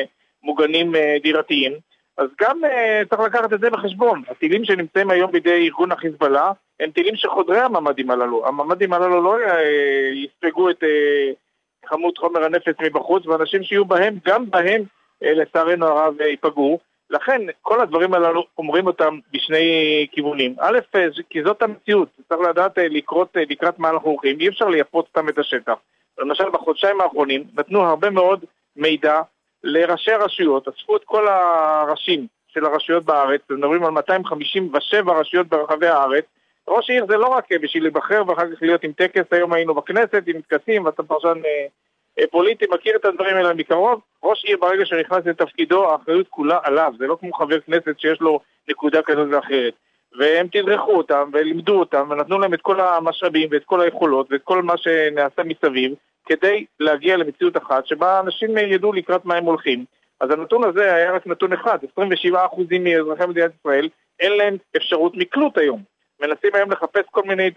מוגנים דירתיים, אז גם uh, צריך לקחת את זה בחשבון. הטילים שנמצאים היום בידי ארגון החיזבאללה הם טילים שחודרי הממדים הללו. הממדים הללו לא uh, יספגו את uh, כמות חומר הנפץ מבחוץ, ואנשים שיהיו בהם, גם בהם uh, לצערנו הרב uh, ייפגעו. לכן כל הדברים הללו אומרים אותם בשני כיוונים. א', כי זאת המציאות, צריך לדעת uh, לקרות, uh, לקראת מה אנחנו הולכים, אי אפשר לייפות אותם את השטח. למשל בחודשיים האחרונים נתנו הרבה מאוד מידע לראשי הרשויות, אספו את כל הראשים של הרשויות בארץ, מדברים על מאתיים חמישים ושבע רשויות ברחבי הארץ. ראש העיר זה לא רק בשביל להיבחר ואחר כך להיות עם טקס, היום היינו בכנסת עם טקסים, ואתה פרשן פוליטי, מכיר את הדברים האלה מקרוב. ראש עיר ברגע שנכנס לתפקידו, האחריות כולה עליו, זה לא כמו חבר כנסת שיש לו נקודה כזאת ואחרת. והם תדרכו אותם ולימדו אותם ונתנו להם את כל המשאבים ואת כל היכולות ואת כל מה שנעשה מסביב כדי להגיע למציאות אחת שבה אנשים ידעו לקראת מה הם הולכים. אז הנתון הזה היה רק נתון אחד, עשרים ושבעה אחוזים מאזרחי מדינת ישראל אין להם אפשרות מקלוט היום. מנסים היום לחפש כל מיני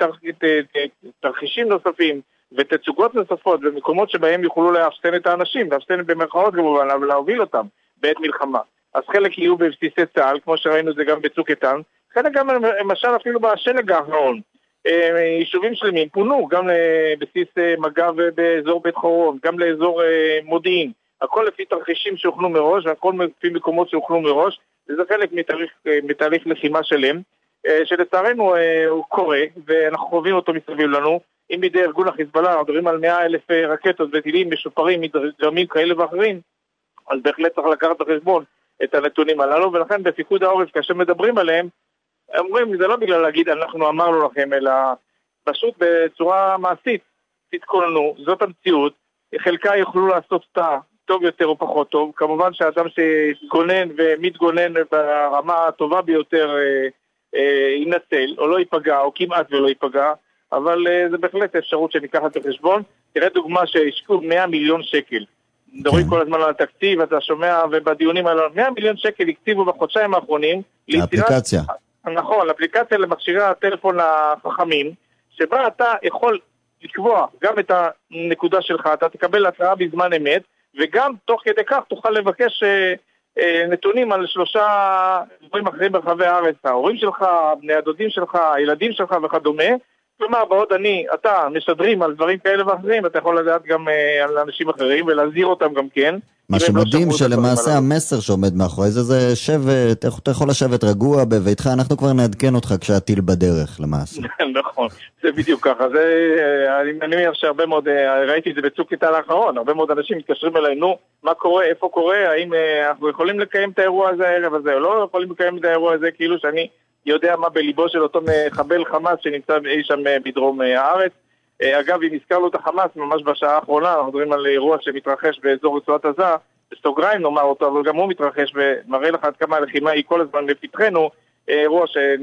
תרחישים נוספים ותצוגות נוספות במקומות שבהם יוכלו להפסן את האנשים, להפסן במרכאות כמובן, אבל להוביל אותם בעת מלחמה. אז חלק יהיו בבסיסי צה"ל, כמו שראינו זה גם בצוק איתן, חלק גם למשל אפילו בשלג האחרון. יישובים שלמים פונו גם לבסיס מג"ב באזור בית חורון, גם לאזור מודיעין. הכל לפי תרחישים שהוכנו מראש, והכל לפי מקומות שהוכנו מראש, וזה חלק מתהליך, מתהליך לחימה שלם, שלצערנו הוא קורה, ואנחנו חווים אותו מסביב לנו. אם בידי ארגון החיזבאללה, אנחנו מדברים על מאה אלף רקטות וטילים משופרים מדרמים כאלה ואחרים, אז בהחלט צריך לקחת בחשבון את הנתונים הללו, ולכן בפיקוד העורף, כאשר מדברים עליהם, אומרים, זה לא בגלל להגיד אנחנו אמרנו לכם, אלא פשוט בצורה מעשית, תתכוננו, זאת המציאות, חלקה יוכלו לעשות אותה טוב יותר או פחות טוב, כמובן שהאדם שגונן ומתגונן ברמה הטובה ביותר אה, אה, ינצל, או לא ייפגע, או כמעט ולא ייפגע, אבל אה, זה בהחלט אפשרות שניקחת בחשבון. תראה דוגמה שהשקיעו מאה מיליון שקל. מדברים כל הזמן על התקציב, אתה שומע, ובדיונים האלה, מאה מיליון שקל הקציבו בחודשיים האחרונים. האפליקציה. נכון, אפליקציה למכשירי הטלפון החכמים, שבה אתה יכול לקבוע גם את הנקודה שלך, אתה תקבל התראה בזמן אמת, וגם תוך כדי כך תוכל לבקש אה, אה, נתונים על שלושה דברים אחרים ברחבי הארץ, ההורים שלך, בני הדודים שלך, הילדים שלך וכדומה. כלומר, בעוד אני, אתה, משדרים על דברים כאלה ואחרים, אתה יכול לדעת גם אה, על אנשים אחרים ולהזהיר אותם גם כן. מה שמדהים שלמעשה המסר שעומד מאחורי זה, זה שבת, אתה יכול לשבת רגוע בביתך, אנחנו כבר נעדכן אותך כשהטיל בדרך למעשה. נכון, זה בדיוק ככה. זה, אני מניח שהרבה מאוד, ראיתי את זה בצוק איתן האחרון, הרבה מאוד אנשים מתקשרים אליי, נו, מה קורה, איפה קורה, האם אנחנו יכולים לקיים את האירוע הזה הערב הזה, או לא יכולים לקיים את האירוע הזה, כאילו שאני יודע מה בליבו של אותו מחבל חמאס שנמצא אי שם בדרום הארץ. אגב, אם הזכרנו את החמאס, ממש בשעה האחרונה, אנחנו מדברים על אירוע שמתרחש באזור רצועת עזה, בסטוגריים נאמר אותו, אבל גם הוא מתרחש ומראה לך עד כמה הלחימה היא כל הזמן לפתחנו, אירוע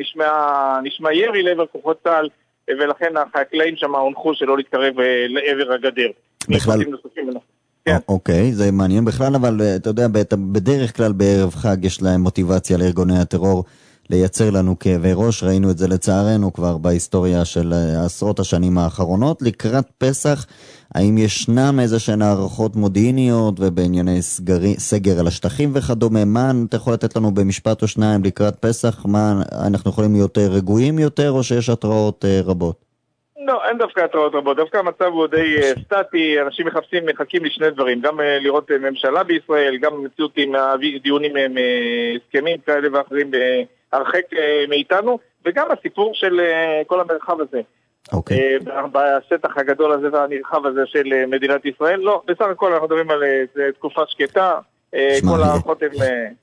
שנשמע ירי לעבר כוחות צה"ל, ולכן החקלאים שם הונחו שלא להתקרב לעבר הגדר. בכלל, אוקיי, זה מעניין בכלל, אבל אתה יודע, בדרך כלל בערב חג יש להם מוטיבציה לארגוני הטרור לייצר לנו כאבי ראש, ראינו את זה לצערנו כבר בהיסטוריה של עשרות השנים האחרונות. לקראת פסח, האם ישנם איזה שהן הערכות מודיעיניות ובענייני סגרי, סגר על השטחים וכדומה? מה אתה יכול לתת לנו במשפט או שניים לקראת פסח? מה אנחנו יכולים להיות רגועים יותר או שיש התראות רבות? לא, אין דווקא התראות רבות, דווקא המצב הוא די סטטי, אנשים מחפשים, מחכים לשני דברים, גם לראות ממשלה בישראל, גם מציאות עם דיונים עם הסכמים כאלה ואחרים הרחק מאיתנו, וגם הסיפור של כל המרחב הזה. אוקיי. בשטח הגדול הזה והנרחב הזה של מדינת ישראל. לא, בסך הכל אנחנו מדברים על תקופה שקטה, כל הערכות הם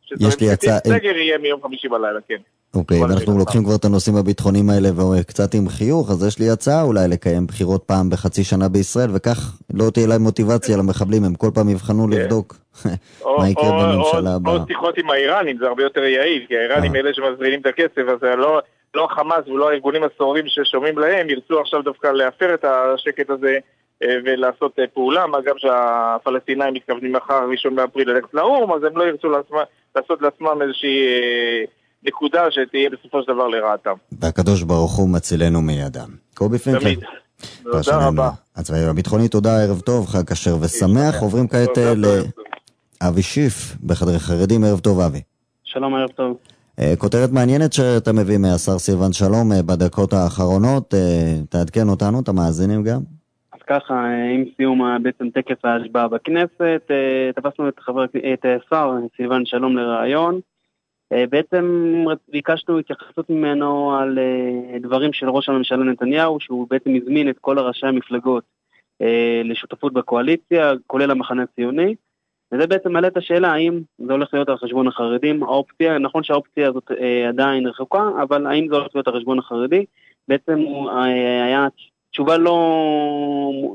סגר יהיה מיום חמישי בלילה, כן. אוקיי, ואנחנו לוקחים כבר את הנושאים הביטחוניים האלה וקצת עם חיוך, אז יש לי הצעה אולי לקיים בחירות פעם בחצי שנה בישראל, וכך לא תהיה להם מוטיבציה למחבלים, הם כל פעם יבחנו לבדוק מה יקרה בממשלה הבאה. או שיחות עם האיראנים, זה הרבה יותר יעיל, כי האיראנים אלה שמזרינים את הכסף, אז לא החמאס ולא הארגונים הסוערים ששומעים להם, ירצו עכשיו דווקא להפר את השקט הזה ולעשות פעולה, מה גם שהפלסטינאים מתכוונים מחר ראשון באפריל ללכת לאום, אז הם לא ירצו לעשות לעצמם איזושהי נקודה שתהיה בסופו של דבר לרעתם. והקדוש ברוך הוא מצילנו מידם. קובי פינקל. תודה רבה. הצבאי הביטחוני, תודה, ערב טוב, חג כשר ושמח. עוברים כעת לאבי שיף בחדרי חרדים. ערב טוב, אבי. שלום, ערב טוב. כותרת מעניינת שאתה מביא מהשר סילבן שלום בדקות האחרונות, תעדכן אותנו, את המאזינים גם. אז ככה, עם סיום בעצם טקס ההשבעה בכנסת, תפסנו את חבר, את השר סילבן שלום לרעיון, בעצם ביקשנו התייחסות ממנו על דברים של ראש הממשלה נתניהו, שהוא בעצם הזמין את כל ראשי המפלגות לשותפות בקואליציה, כולל המחנה הציוני, וזה בעצם מעלה את השאלה האם זה הולך להיות על חשבון החרדים, האופציה, נכון שהאופציה הזאת עדיין רחוקה, אבל האם זה הולך להיות על חשבון החרדי, בעצם היה תשובה לא,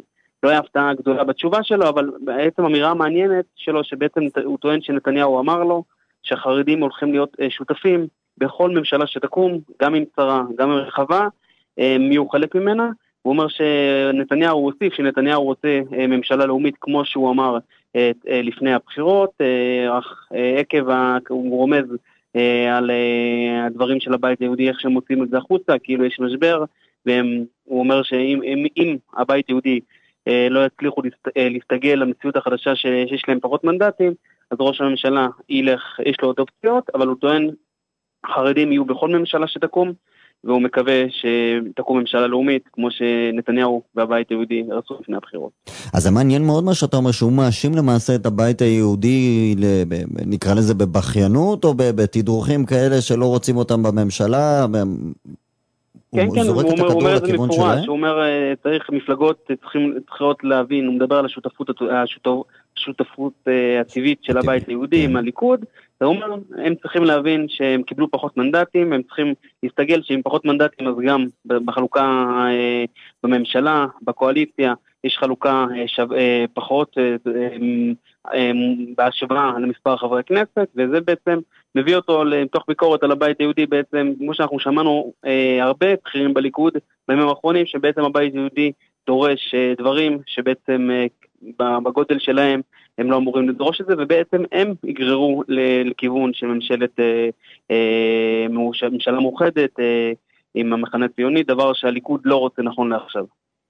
לא היה הפתעה גדולה בתשובה שלו, אבל בעצם אמירה מעניינת שלו, שבעצם הוא טוען שנתניהו אמר לו, שהחרדים הולכים להיות שותפים בכל ממשלה שתקום, גם עם צרה, גם עם רחבה, מי הוא חלק ממנה. הוא אומר שנתניהו הוסיף, שנתניהו רוצה ממשלה לאומית כמו שהוא אמר לפני הבחירות, אך עקב, הוא רומז על הדברים של הבית היהודי, איך שהם מוצאים את זה החוצה, כאילו יש משבר, והוא אומר שאם אם, אם הבית היהודי לא יצליחו להסתגל למציאות החדשה שיש להם פחות מנדטים, אז ראש הממשלה ילך, יש לו עוד אופציות, אבל הוא טוען, חרדים יהיו בכל ממשלה שתקום, והוא מקווה שתקום ממשלה לאומית, כמו שנתניהו והבית היהודי רצו לפני הבחירות. אז זה מעניין מאוד מה שאתה אומר, שהוא מאשים למעשה את הבית היהודי, נקרא לזה בבחיינות, או בתדרוכים כאלה שלא רוצים אותם בממשלה? כן, כן, הוא אומר, הוא אומר את זה מפורש, הוא אומר, צריך מפלגות, צריכות להבין, הוא מדבר על השותפות, השותפות הטבעית של הבית היהודי עם הליכוד, הוא אומר, הם צריכים להבין שהם קיבלו פחות מנדטים, הם צריכים להסתגל שעם פחות מנדטים, אז גם בחלוקה בממשלה, בקואליציה, יש חלוקה שו, פחות בהשוואה למספר חברי כנסת, וזה בעצם מביא אותו לתוך ביקורת על הבית היהודי, בעצם, כמו שאנחנו שמענו הרבה בכירים בליכוד, בימים האחרונים, שבעצם הבית היהודי דורש דברים שבעצם בגודל שלהם הם לא אמורים לדרוש את זה, ובעצם הם יגררו לכיוון של ממשלת, ממשלה מאוחדת עם המחנה הציוני, דבר שהליכוד לא רוצה נכון לעכשיו.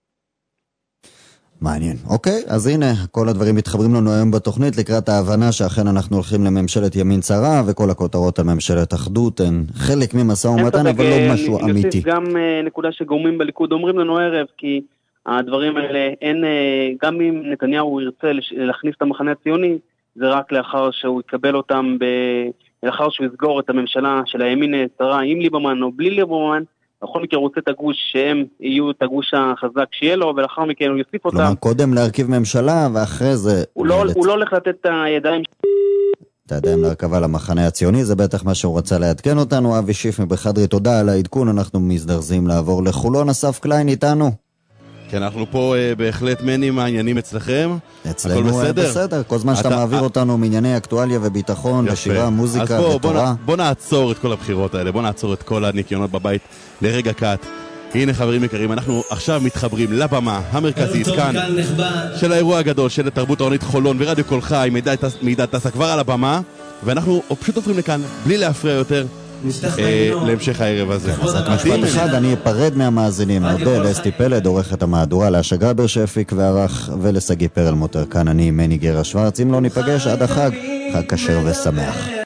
מעניין. אוקיי, אז הנה, כל הדברים מתחברים לנו היום בתוכנית, לקראת ההבנה שאכן אנחנו הולכים לממשלת ימין צרה, וכל הכותרות על ממשלת אחדות הן חלק ממסע ומתן, אבל לא משהו אמיתי. גם נקודה שגורמים בליכוד אומרים לנו ערב, כי הדברים האלה, אין, גם אם נתניהו ירצה להכניס את המחנה הציוני, זה רק לאחר שהוא יקבל אותם, ב... לאחר שהוא יסגור את הממשלה של הימין צרה עם ליברמן או בלי ליברמן, בכל מקרה רוצה את הגוש שהם יהיו את הגוש החזק שיהיה לו, ולאחר מכן הוא יוסיף אותם. כלומר, קודם להרכיב ממשלה, ואחרי זה... הוא לא, הוא לא הולך לתת את הידיים... את הידיים להרכבה למחנה הציוני, זה בטח מה שהוא רצה לעדכן אותנו. אבי שיף מבחדרי, תודה על העדכון, אנחנו מזדרזים לעבור לחולון. אסף קליין איתנו. כן, אנחנו פה אה, בהחלט מני מעניינים אצלכם. אצלנו הכל בסדר? בסדר, כל זמן שאתה אתה... מעביר אותנו מענייני אקטואליה וביטחון, יפה. ושירה, מוזיקה בוא, ותורה. בוא, בוא נעצור את כל הבחירות האלה, בוא נעצור את כל הניקיונות בבית לרגע קט. הנה חברים יקרים, אנחנו עכשיו מתחברים לבמה המרכזית כאן של האירוע הגדול של תרבות העונית חולון ורדיו קול חי, מידע טסה כבר על הבמה, ואנחנו פשוט עוברים לכאן בלי להפריע יותר להמשך הערב הזה. אז את משפט אחד, אני אפרד מהמאזינים. נודה לאסתי פלד, עורכת המהדורה, לאשה גבר שהפיק וערך, ולסגי פרל מוטר כאן אני מני גרה שוורץ. אם לא ניפגש עד החג, חג כשר ושמח.